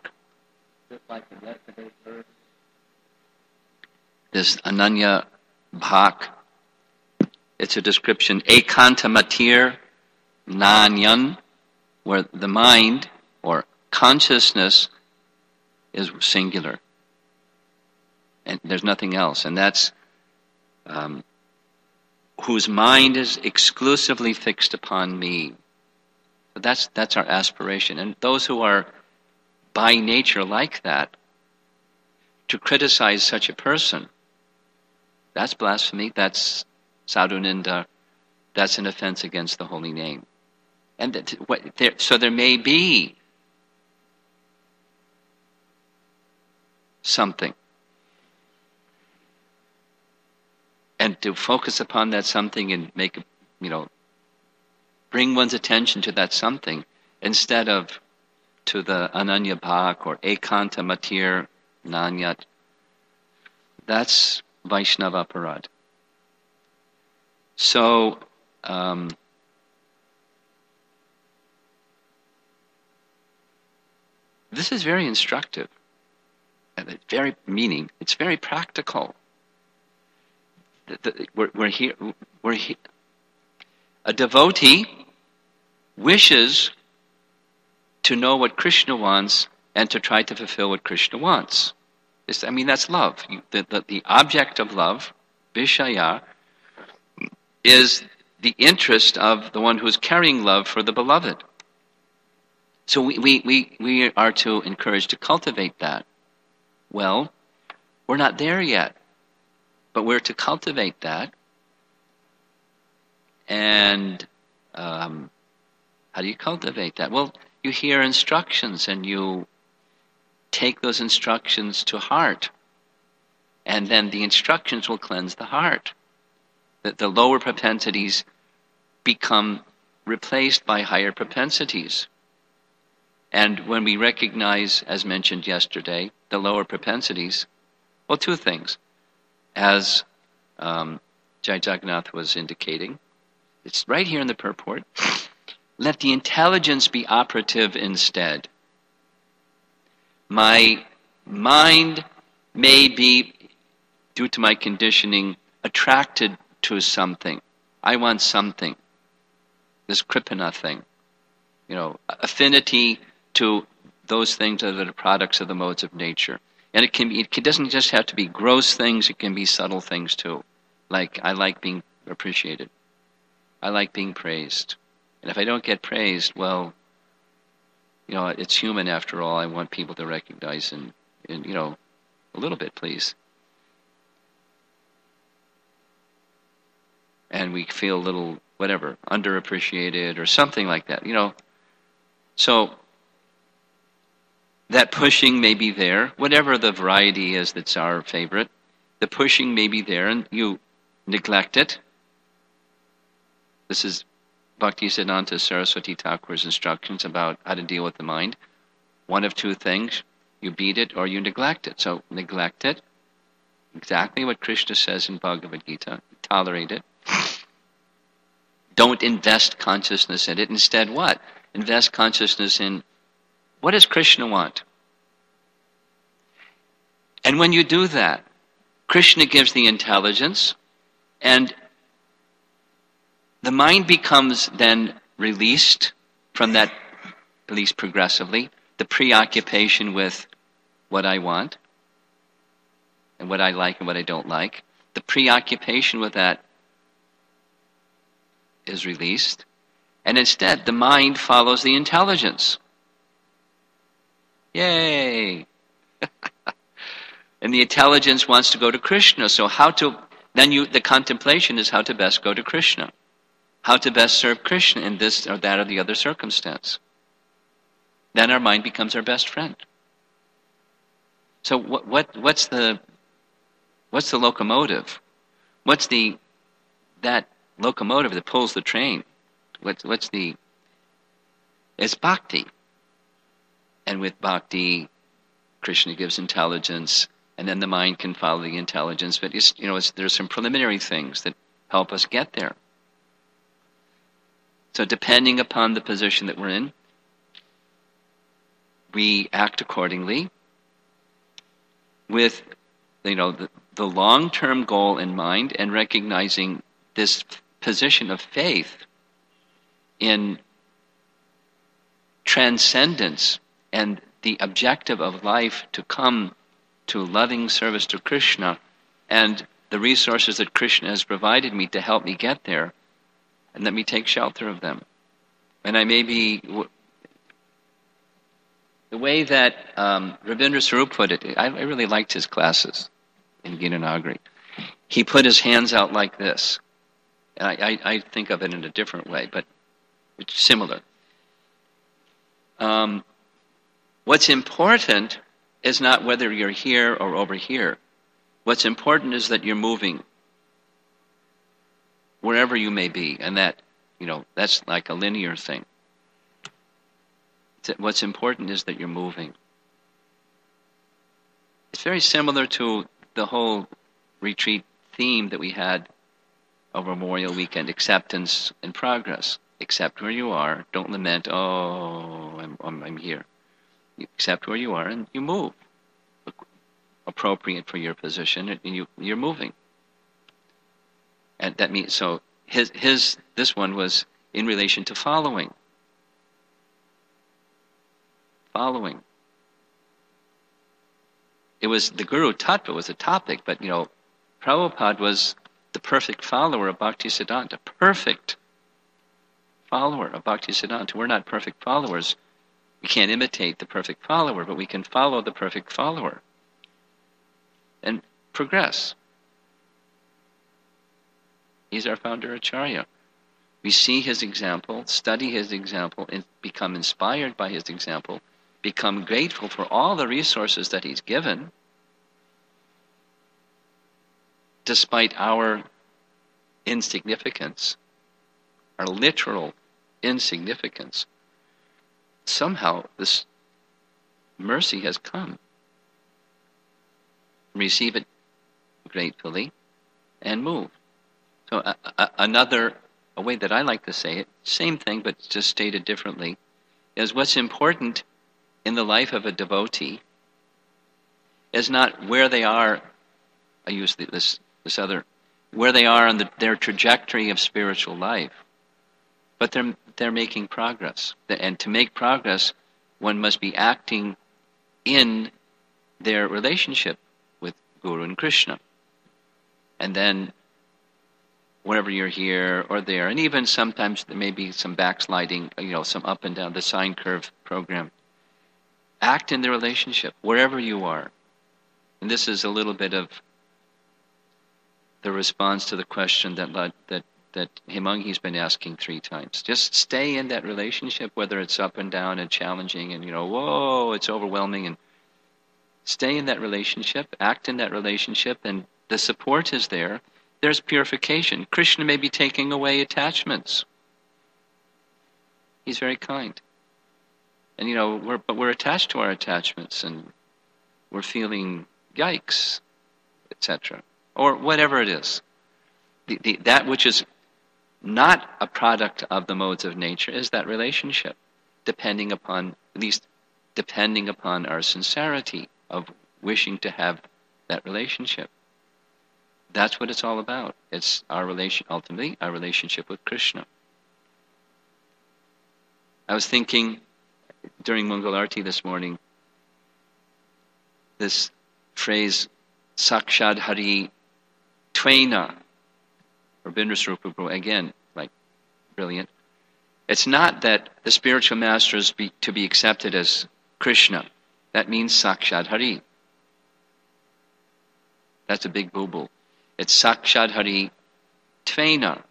This ananya bhak, it's a description, ekanta matir nanyan, where the mind or consciousness is singular. And there's nothing else. And that's whose mind is exclusively fixed upon me. So that's our aspiration. And those who are by nature like that, to criticize such a person, that's blasphemy, that's sadhu ninda, that's an offense against the holy name. And so there may be something. And to focus upon that something and bring one's attention to that something instead of to the ananya bhak or ekanta matir nanyat, that's Vaishnava aparad. So, this is very instructive, and it's very practical. We're here. A devotee wishes to know what Krishna wants and to try to fulfill what Krishna wants. That's love. The object of love, Vishaya, is the interest of the one who's carrying love for the beloved. So we are to encourage to cultivate that. Well, we're not there yet, but we're to cultivate that. And how do you cultivate that? Well, you hear instructions and you take those instructions to heart. And then the instructions will cleanse the heart. The lower propensities become replaced by higher propensities. And when we recognize, as mentioned yesterday, the lower propensities, well, two things. As Jai Jagannath was indicating, it's right here in the purport, let the intelligence be operative instead. My mind may be, due to my conditioning, attracted to something. I want something. This Kripana thing. Affinity to those things that are the products of the modes of nature. And it doesn't just have to be gross things, it can be subtle things too. Like, I like being appreciated. I like being praised. And if I don't get praised, well, it's human after all. I want people to recognize and a little bit, please. And we feel a little, whatever, underappreciated or something like that, So, that pushing may be there, whatever the variety is that's our favorite. The pushing may be there and you neglect it. This is Bhaktisiddhanta Saraswati Thakur's instructions about how to deal with the mind. One of two things, you beat it or you neglect it. So neglect it, exactly what Krishna says in Bhagavad Gita, tolerate it. Don't invest consciousness in it. Instead, what? Invest consciousness in what does Krishna want? And when you do that, Krishna gives the intelligence, and the mind becomes then released from that, at least progressively, the preoccupation with what I want, and what I like and what I don't like. the preoccupation with that is released, and instead the mind follows the intelligence. Yay! And the intelligence wants to go to Krishna. So the contemplation is how to best go to Krishna. How to best serve Krishna in this or that or the other circumstance. Then our mind becomes our best friend. So what's the locomotive? What's that locomotive that pulls the train? It's bhakti. And with bhakti, Krishna gives intelligence, and then the mind can follow the intelligence. But there's some preliminary things that help us get there. So depending upon the position that we're in, we act accordingly with the long-term goal in mind, and recognizing this position of faith in transcendence and the objective of life to come to loving service to Krishna, and the resources that Krishna has provided me to help me get there, and let me take shelter of them. And I may be... The way that Rabindra Swarup put it, I really liked his classes in Gita Nagari. He put his hands out like this. I think of it in a different way, but it's similar. What's important is not whether you're here or over here. What's important is that you're moving wherever you may be, and that's like a linear thing. What's important is that you're moving. It's very similar to the whole retreat theme that we had over Memorial Weekend: acceptance and progress. Accept where you are. Don't lament, oh, I'm here. You accept where you are and you move. Appropriate for your position, and you're moving. And that means, so this one was in relation to following. Following. It was the Guru Tattva was the topic, but Prabhupada was the perfect follower of Bhaktisiddhanta. Perfect follower of Bhaktisiddhanta. We're not perfect followers. We can't imitate the perfect follower, but we can follow the perfect follower and progress. He's our founder Acharya. We see his example, study his example, and become inspired by his example, become grateful for all the resources that he's given, despite our insignificance, our literal insignificance. Somehow this mercy has come. Receive it gratefully and move. So a way that I like to say it, same thing but just stated differently, is what's important in the life of a devotee is not where they are. I use this other, where they are on their trajectory of spiritual life, but they're making progress. And to make progress, one must be acting in their relationship with Guru and Krishna. And then whenever you're here or there, and even sometimes there may be some backsliding, some up and down the sine curve program. Act in the relationship wherever you are. And this is a little bit of the response to the question that Himangi's been asking 3 times. Just stay in that relationship, whether it's up and down and challenging and whoa, it's overwhelming, and stay in that relationship, act in that relationship, and the support is there. There's purification. Krishna may be taking away attachments. He's very kind. And we're attached to our attachments, and we're feeling yikes, etc. Or whatever it is. That which is not a product of the modes of nature is that relationship, depending upon our sincerity of wishing to have that relationship. That's what it's all about. It's ultimately our relationship with Krishna. I was thinking during Mangalarti this morning, this phrase, Sakshad Hari Tvaina. Rabindra Swarupa Prabhu, again, like, brilliant. It's not that the spiritual master is to be accepted as Krishna. That means Sakshat Hari. That's a big boo-boo. It's Sakshat Hari Tvaina.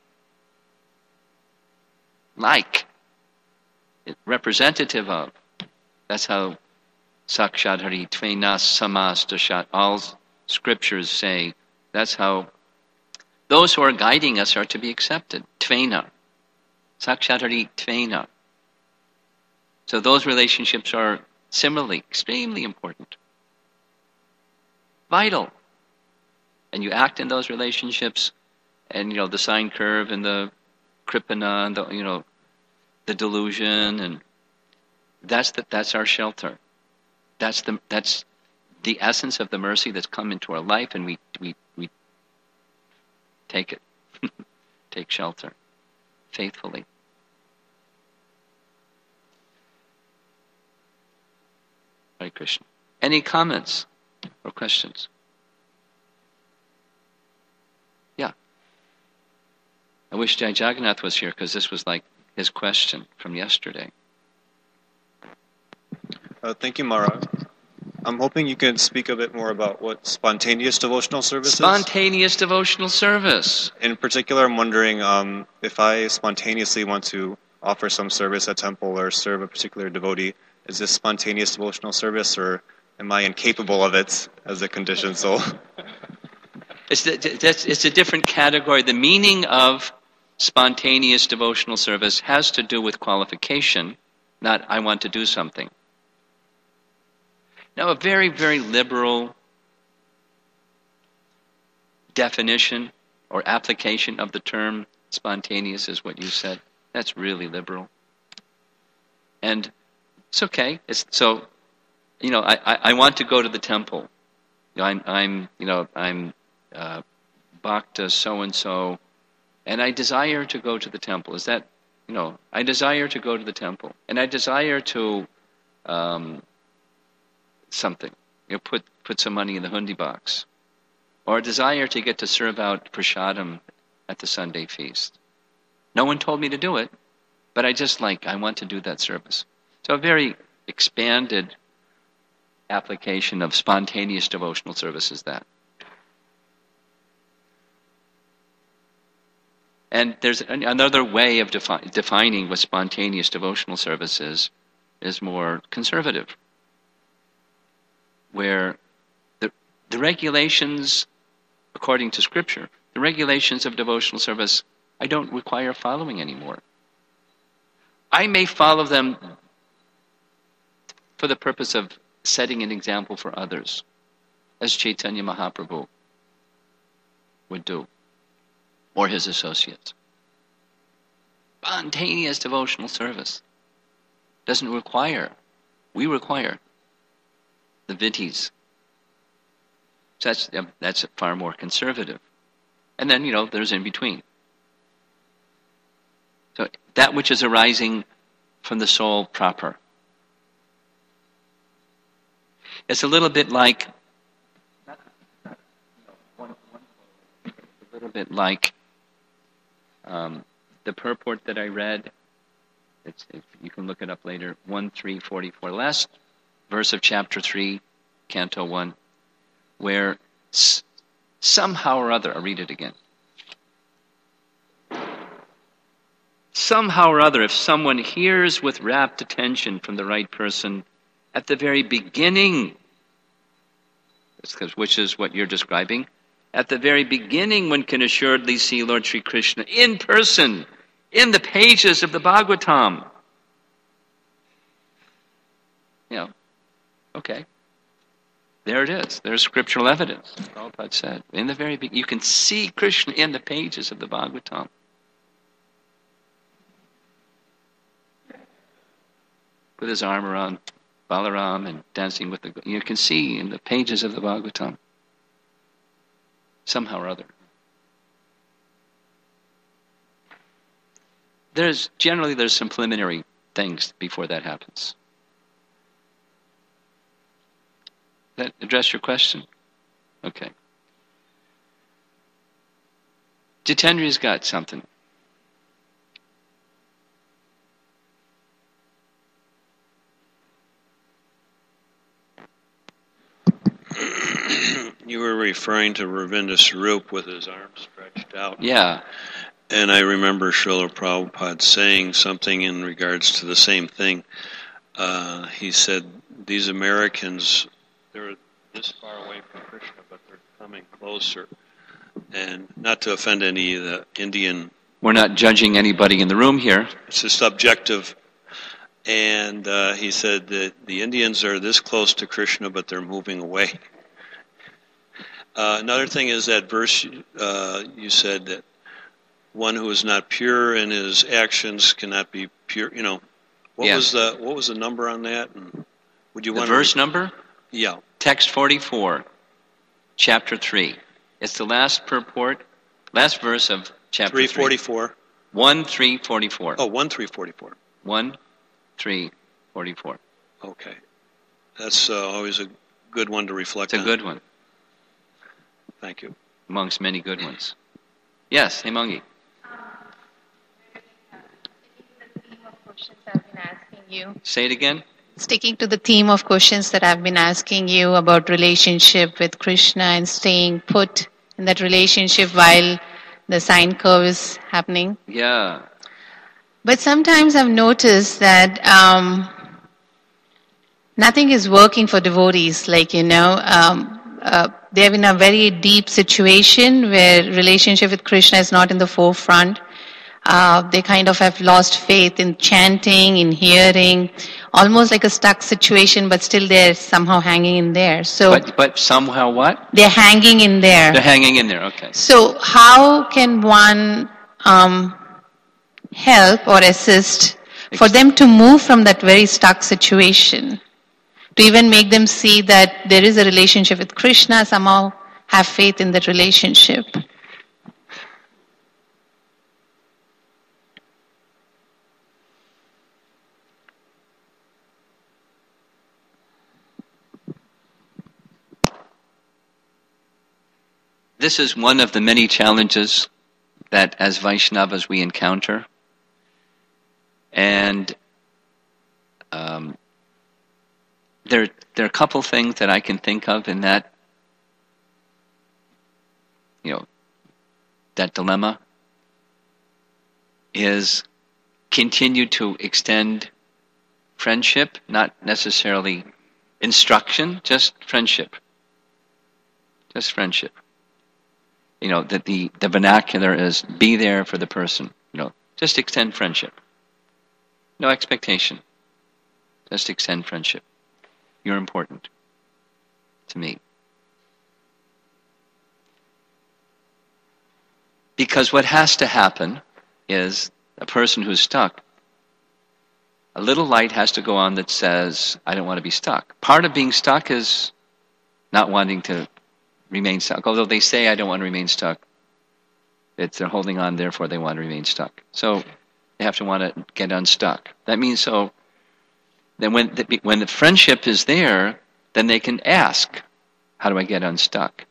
Like. Representative of. That's how Sakshat Hari Tvaina Samastashat. All scriptures say that's how those who are guiding us are to be accepted. Tvaina. Sakshat Hari Tvaina. So those relationships are similarly extremely important. Vital. And you act in those relationships, and the sine curve and the kripana and the delusion, and that's our shelter. That's the essence of the mercy that's come into our life, and we take it, take shelter, faithfully. Hare Krishna. Any comments or questions? Yeah. I wish Jai Jagannath was here, because this was like his question from yesterday. Thank you, Mara. I'm hoping you can speak a bit more about what spontaneous devotional service is. Spontaneous devotional service. In particular, I'm wondering if I spontaneously want to offer some service at temple or serve a particular devotee, is this spontaneous devotional service, or am I incapable of it as a conditioned soul? It's a different category. The meaning of spontaneous devotional service has to do with qualification, not I want to do something. Now, a very, very liberal definition or application of the term spontaneous is what you said. That's really liberal. And it's okay. I want to go to the temple. I'm Bhakta so-and-so, and I desire to go to the temple. Is that, I desire to go to the temple. And I desire to something. Put some money in the hundi box. Or a desire to get to serve out prasadam at the Sunday feast. No one told me to do it, but I want to do that service. So a very expanded application of spontaneous devotional service is that. And there's another way of defining what spontaneous devotional service is more conservative, where the regulations, according to Scripture, the regulations of devotional service, I don't require following anymore. I may follow them for the purpose of setting an example for others, as Chaitanya Mahaprabhu would do, or his associates. Spontaneous devotional service doesn't require, we require the vidhis. So that's far more conservative. And then, there's in between. So that which is arising from the soul proper. It's a little bit like the purport that I read. You can look it up later. 1:344, last verse of chapter 3, Canto 1, where somehow or other, I'll read it again. Somehow or other, if someone hears with rapt attention from the right person at the very beginning, which is what you're describing, at the very beginning one can assuredly see Lord Sri Krishna in person, in the pages of the Bhagavatam. Okay. There it is. There's scriptural evidence. Prabhupada said. In the very beginning, you can see Krishna in the pages of the Bhagavatam. With his arm around Balaram and dancing with the... You can see in the pages of the Bhagavatam. Somehow or other. There's some preliminary things before that happens. That address your question? Okay. Jitendra's got something. You were referring to Ravinda Swarup with his arms stretched out. Yeah. And I remember Srila Prabhupada saying something in regards to the same thing. He said, these Americans, they're this far away from Krishna, but they're coming closer. And not to offend any of the Indian... We're not judging anybody in the room here. It's just objective. And he said that the Indians are this close to Krishna, but they're moving away. Another thing is that verse you said that one who is not pure in his actions cannot be pure. You know, what was the number on that? And would you the want verse number? Yeah. Text 44, chapter 3. It's the last last verse of chapter 344. 1:3:44. Oh, 1:3:44. 1:3:44. Okay, that's always a good one to reflect on. It's a good one. Thank you. Amongst many good ones. Yes, Hemangi. Say it again. Sticking to the theme of questions that I've been asking you about relationship with Krishna and staying put in that relationship while the sine curve is happening. Yeah. But sometimes I've noticed that nothing is working for devotees. Like, they're in a very deep situation where relationship with Krishna is not in the forefront. They kind of have lost faith in chanting, in hearing, almost like a stuck situation, but still they're somehow hanging in there. So, but somehow what? They're hanging in there. They're hanging in there, okay. So how can one help or assist for them to move from that very stuck situation? To even make them see that there is a relationship with Krishna, somehow have faith in that relationship. This is one of the many challenges that as Vaishnavas we encounter. And there are a couple things that I can think of in that, that dilemma is continue to extend friendship, not necessarily instruction, just friendship. Just friendship. That the vernacular is be there for the person. Just extend friendship. No expectation. Just extend friendship. You're important to me. Because what has to happen is a person who's stuck, a little light has to go on that says, I don't want to be stuck. Part of being stuck is not wanting to remain stuck. Although they say, I don't want to remain stuck. They're holding on, therefore they want to remain stuck. So they have to want to get unstuck. That means then when the friendship is there, then they can ask, how do I get unstuck?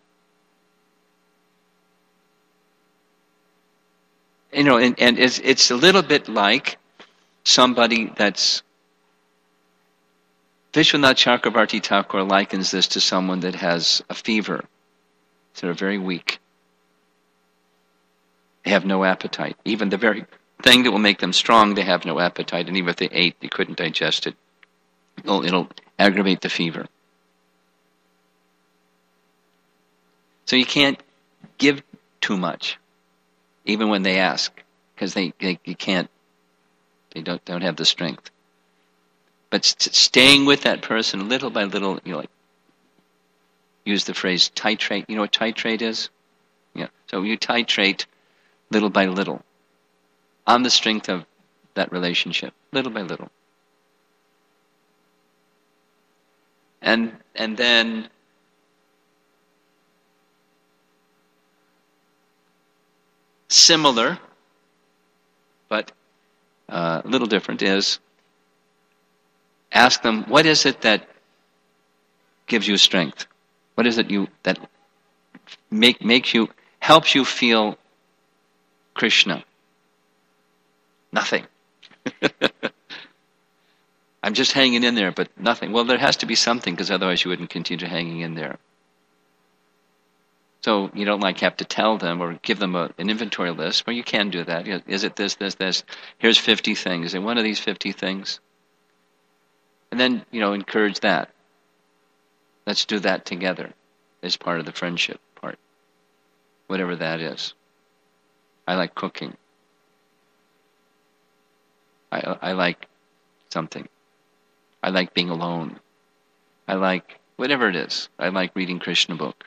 And it's a little bit like somebody that's... Vishwanath Chakravarti Thakur likens this to someone that has a fever. So they're very weak. They have no appetite. Even the very thing that will make them strong, they have no appetite. And even if they ate, they couldn't digest it. It'll aggravate the fever. So you can't give too much, even when they ask, because you can't. They don't have the strength. But staying with that person little by little, use the phrase titrate. You know what titrate is? Yeah. So you titrate little by little on the strength of that relationship, little by little. And then similar, but a little different is ask them, what is it that gives you strength? What is it that helps you feel Krishna? Nothing. I'm just hanging in there, but nothing. Well, there has to be something, because otherwise you wouldn't continue hanging in there. So you don't have to tell them or give them an inventory list. Well, you can do that. Is it this, this, this? Here's 50 things. Is it one of these 50 things? And then, encourage that. Let's do that together as part of the friendship part. Whatever that is. I like cooking. I like something. I like being alone. I like whatever it is. I like reading Krishna book.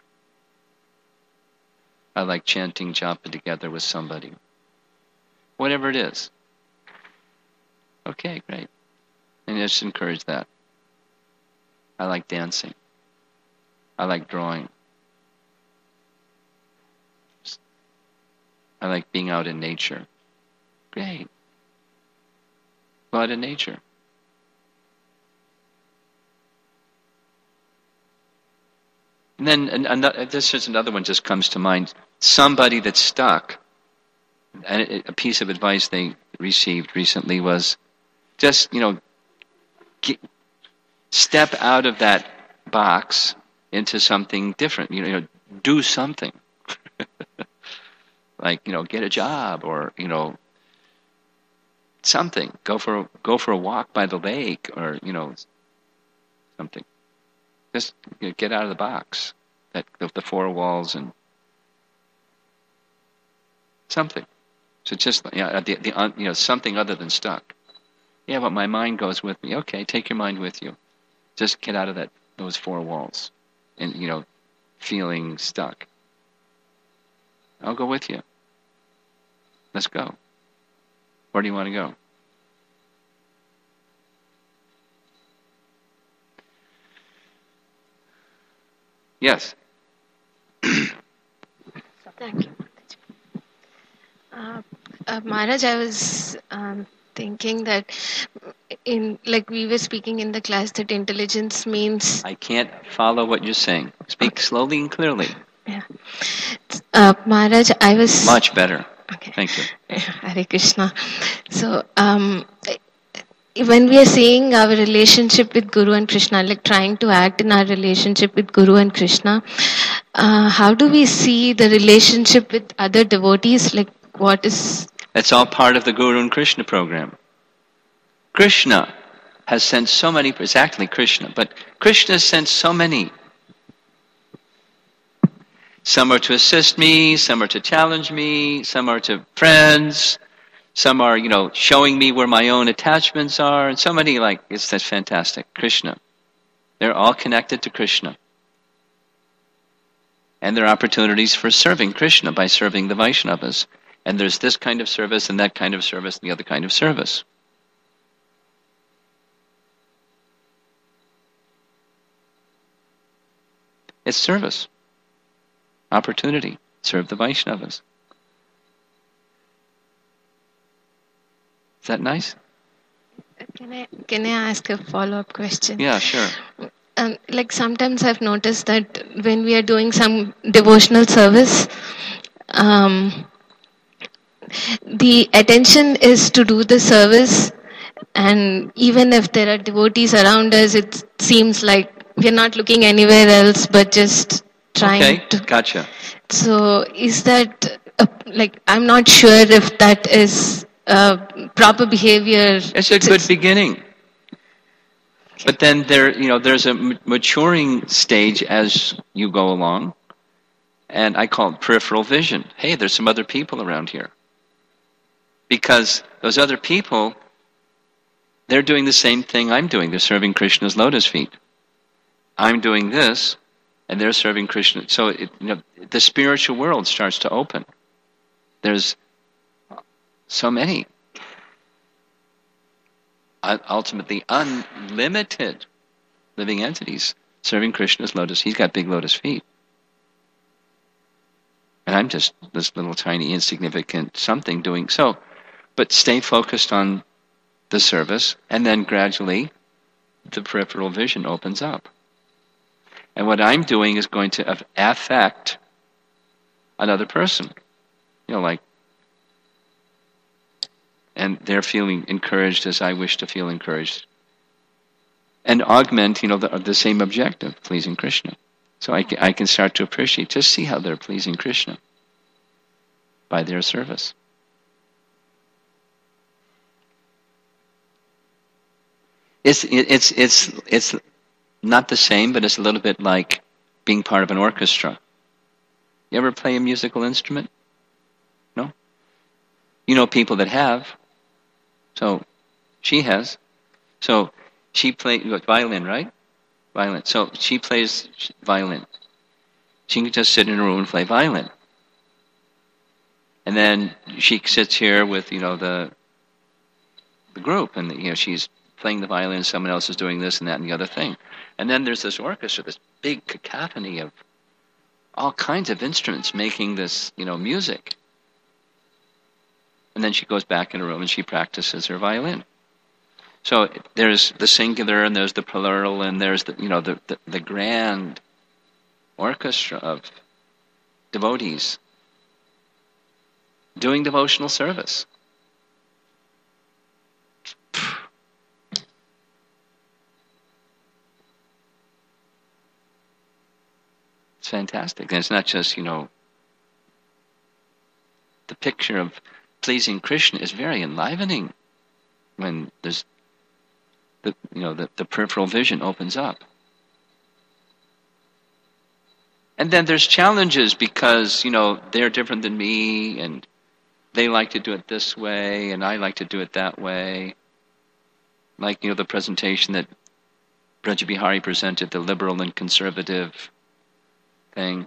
I like chanting japa together with somebody. Whatever it is. Okay, great. And just encourage that. I like dancing. I like drawing. I like being out in nature. Great. Go out in nature. And then this is another one just comes to mind. Somebody that's stuck, and a piece of advice they received recently was just, step out of that box into something different. Do something. Like, get a job or, something. Go for a walk by the lake or, something. Just get out of the box, the four walls, and something. So just something other than stuck. Yeah, but my mind goes with me. Okay, take your mind with you. Just get out of those four walls, and feeling stuck. I'll go with you. Let's go. Where do you want to go? Yes. Thank you. Maharaj, I was thinking that we were speaking in the class that intelligence means... I can't follow what you're saying. Speak slowly and clearly. Yeah. Maharaj, I was... Much better. Okay. Thank you. Hare Krishna. So, when we are saying our relationship with Guru and Krishna, trying to act in our relationship with Guru and Krishna, how do we see the relationship with other devotees? What is... That's all part of the Guru and Krishna program. Krishna has sent so many, exactly Krishna, but Krishna has sent so many. Some are to assist me, some are to challenge me, some are to friends, some are, showing me where my own attachments are, and so many, that's fantastic. Krishna. They're all connected to Krishna. And there are opportunities for serving Krishna by serving the Vaishnavas. And there's this kind of service and that kind of service and the other kind of service. It's service. Opportunity. Serve the Vaishnavas. Is that nice? Can I ask a follow-up question? Yeah, sure. Sometimes I've noticed that when we are doing some devotional service, the attention is to do the service, and even if there are devotees around us, it seems like we're not looking anywhere else but just trying to... Gotcha. So is that, I'm not sure if that is proper behavior. It's a good beginning. But then there's a maturing stage as you go along, and I call it peripheral vision. Hey, there's some other people around here. Because those other people, they're doing the same thing I'm doing. They're serving Krishna's lotus feet. I'm doing this, and they're serving Krishna. So the spiritual world starts to open. There's so many. Ultimately unlimited living entities serving Krishna's lotus. He's got big lotus feet. And I'm just this little tiny insignificant something doing so. But stay focused on the service, and then gradually the peripheral vision opens up. And what I'm doing is going to affect another person. and they're feeling encouraged as I wish to feel encouraged. And augment, the same objective, pleasing Krishna. So I can start to appreciate, just see how they're pleasing Krishna by their service. It's not the same, but it's a little bit like being part of an orchestra. You ever play a musical instrument? No? You know people that have. So she has. So she plays violin, right? Violin. So she plays violin. She can just sit in a room and play violin. And then she sits here with, the group, and she's playing the violin, someone else is doing this and that and the other thing. And then there's this orchestra, this big cacophony of all kinds of instruments making this, music. And then she goes back in a room and she practices her violin. So there's the singular and there's the plural and there's the grand orchestra of devotees doing devotional service. It's fantastic. And it's not just, the picture of pleasing Krishna is very enlivening when there's the peripheral vision opens up. And then there's challenges because, they're different than me and they like to do it this way and I like to do it that way. Like, the presentation that Braja Bihari presented, the liberal and conservative thing.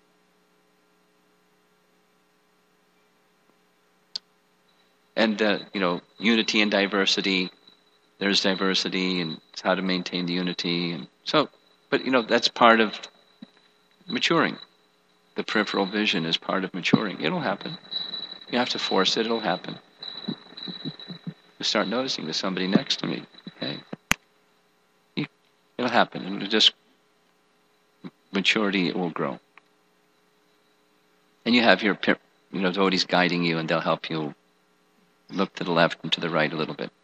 And, unity and diversity. There's diversity and it's how to maintain the unity. And so, but, that's part of maturing. The peripheral vision is part of maturing. It'll happen. You have to force it, it'll happen. You start noticing there's somebody next to me. Hey, it'll happen. And it'll just, maturity, it will grow. And you have your, devotees guiding you and they'll help you look to the left and to the right a little bit.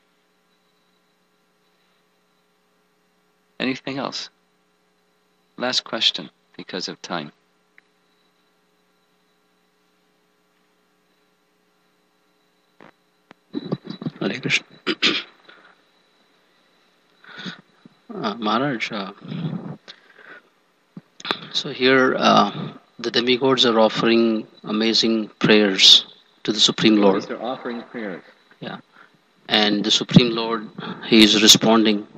Anything else? Last question, because of time. Hare Krishna. Maharaj, so here the demigods are offering amazing prayers to the Supreme Lord. They're offering prayers. Yeah. And the Supreme Lord, He is responding.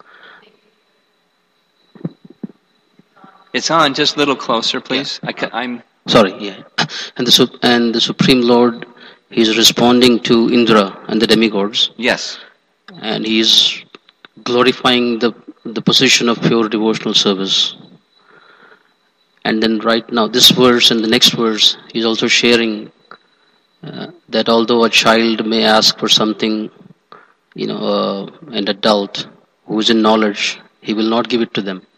It's on, just a little closer, please. Yeah. I'm sorry, yeah. And the Supreme Lord, He is responding to Indra and the demigods. Yes. And He is glorifying the position of pure devotional service. And then right now, this verse and the next verse, He's also sharing that although a child may ask for something, an adult who is in knowledge, He will not give it to them.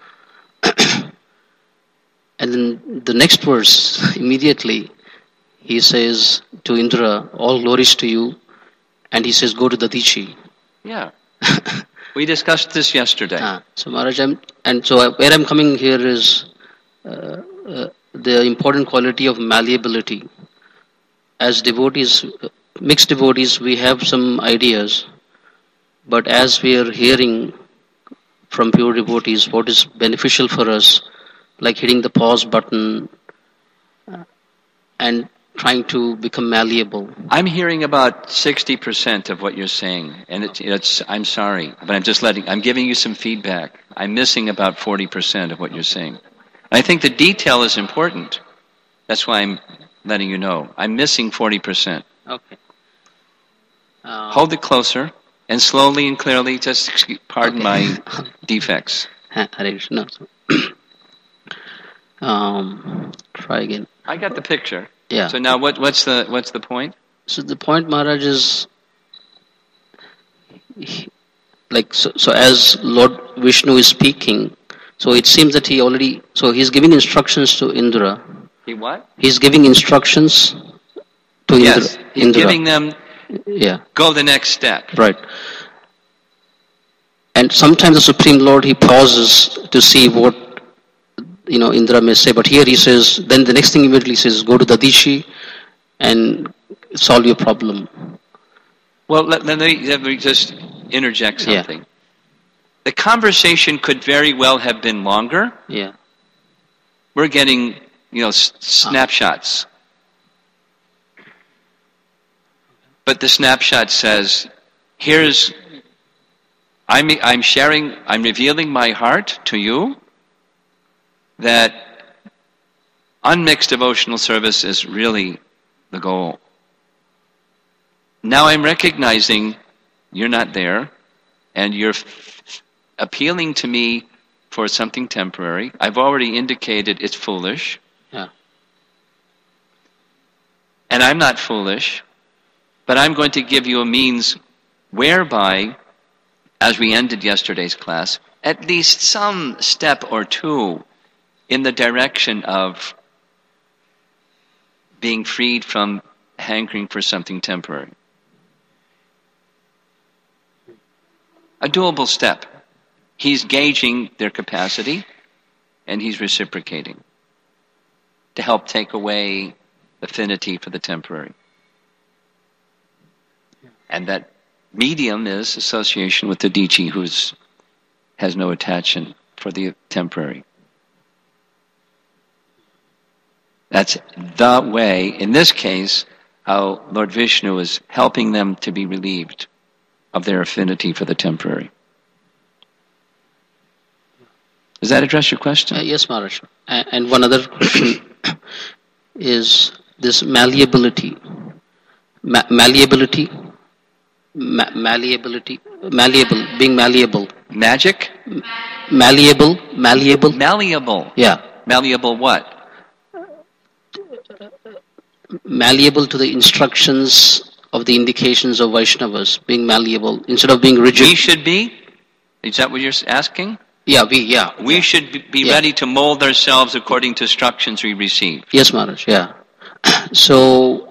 And then the next verse, immediately, He says to Indra, all glories to you. And He says, go to Dadichi. Yeah. We discussed this yesterday. So Maharaj, where I'm coming here is the important quality of malleability. As devotees, mixed devotees, we have some ideas, but as we are hearing from pure devotees what is beneficial for us, like hitting the pause button and trying to become malleable. I'm hearing about 60% of what you're saying, and it's I'm sorry, but I'm giving you some feedback. I'm missing about 40% of what you're saying. I think the detail is important. That's why I'm letting you know. I'm missing 40%. Okay. Hold it closer and slowly and clearly. Just pardon my defects. Hare Krishna. Try again. I got the picture. Yeah. So now what's the point? So the point, Maharaj, is so as Lord Vishnu is speaking, so it seems that he's giving instructions to Indra. He what? He's giving instructions to Yes, Indra. giving them Yeah. Go the next step. Right. And sometimes the Supreme Lord, he pauses to see what, Indra may say. But here he says, then the next thing immediately says, go to Dadishi and solve your problem. Well, let me just interject Yeah. something. The conversation could very well have been longer. Yeah. We're getting, snapshots. But the snapshot says, I'm revealing my heart to you, that unmixed devotional service is really the goal. Now I'm recognizing you're not there, and you're appealing to me for something temporary. I've already indicated it's foolish. Yeah. And I'm not foolish, but I'm going to give you a means whereby, as we ended yesterday's class, at least some step or two in the direction of being freed from hankering for something temporary. A doable step. He's gauging their capacity, and he's reciprocating to help take away affinity for the temporary. And that medium is association with the Dichi, who has no attachment for the temporary. That's the way, in this case, how Lord Vishnu is helping them to be relieved of their affinity for the temporary. Does that address your question? Yes, Maharaj. And one other question is this malleability. Malleability, being malleable. Magic? Malleable. Malleable. Yeah. Malleable what? Malleable to the instructions of the indications of Vaishnavas, being malleable instead of being rigid. We should be? Is that what you're asking? Yeah, we should be ready to mold ourselves according to instructions we receive. Yes, Maharaj, yeah. So,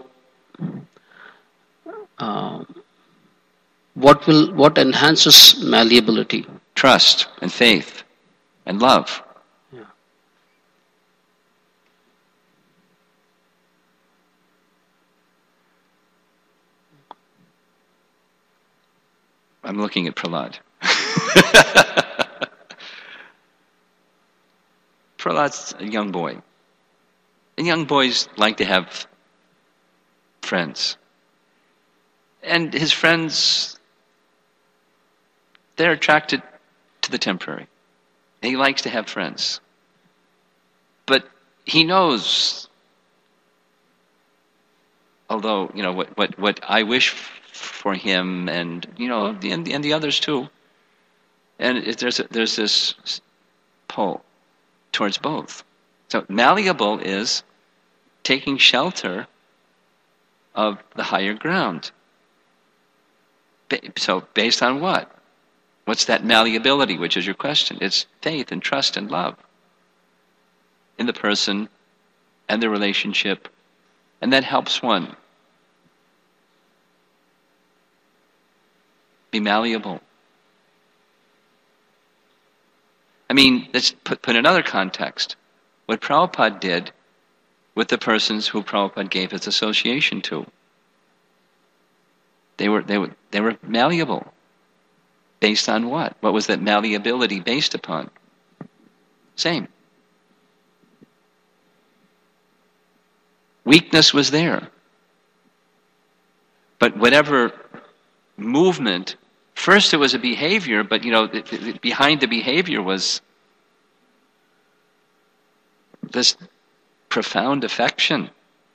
what enhances malleability? Trust and faith and love. Yeah. I'm looking at Prahlad. Prahlad's a young boy. And young boys like to have friends. And his friends, they're attracted to the temporary. He likes to have friends. But he knows, although, what I wish for him and, and the others too. And there's this pull towards both. So malleable is taking shelter of the higher ground. So based on what? What's that malleability, which is your question? It's faith and trust and love in the person and the relationship, and that helps one be malleable. I mean, let's put in another context. What Prabhupada did with the persons who Prabhupada gave his association to. They were malleable. Based on what? What was that malleability based upon? Same. Weakness was there. But whatever movement, first it was a behavior, but behind the behavior was this profound affection.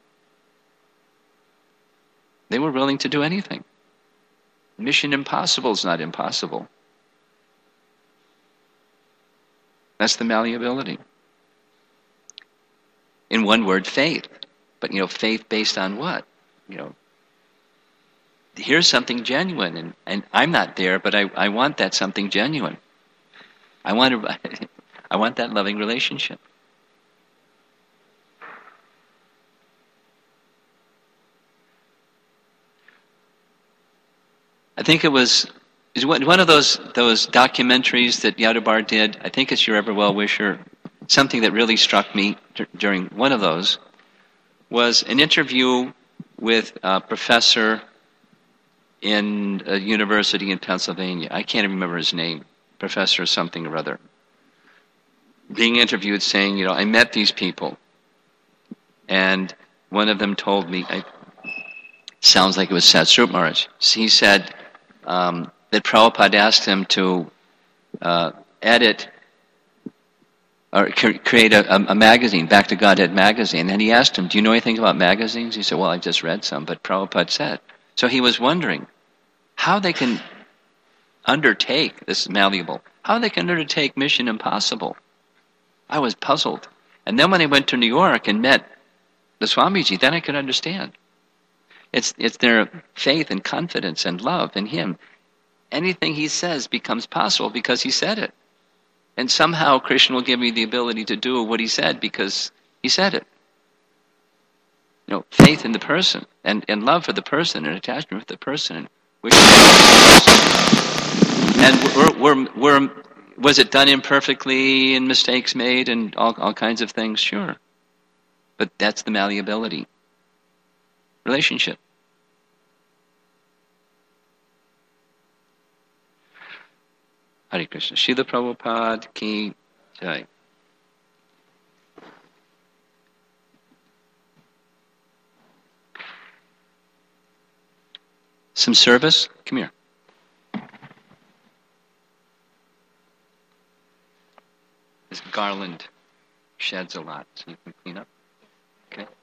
They were willing to do anything. Mission impossible is not impossible. That's the malleability. In one word, faith. But faith based on what? Here's something genuine, and I'm not there, but I want that something genuine. I want that loving relationship. I think it was one of those documentaries that Yadabar did. I think it's Your Ever Well Wisher. Something that really struck me during one of those was an interview with a professor in a university in Pennsylvania. I can't even remember his name, Professor something or other. Being interviewed saying, I met these people, and one of them told me, sounds like it was Satsrup Maharaj. He said that Prabhupada asked him to edit or create a magazine, Back to Godhead magazine. And he asked him, do you know anything about magazines? He said, well, I just read some, but Prabhupada said. So he was wondering how they can undertake, this is malleable, how they can undertake Mission Impossible. I was puzzled. And then when I went to New York and met the Swamiji, then I could understand. It's their faith and confidence and love in him. Anything he says becomes possible because he said it. And somehow Krishna will give me the ability to do what he said because he said it. Faith in the person and love for the person and attachment with the person. And was it done imperfectly and mistakes made and all kinds of things? Sure. But that's the malleability. Relationship. Hare Krishna. Srila Prabhupada ki jai. Some service? Come here. This garland sheds a lot, so you can clean up. Okay?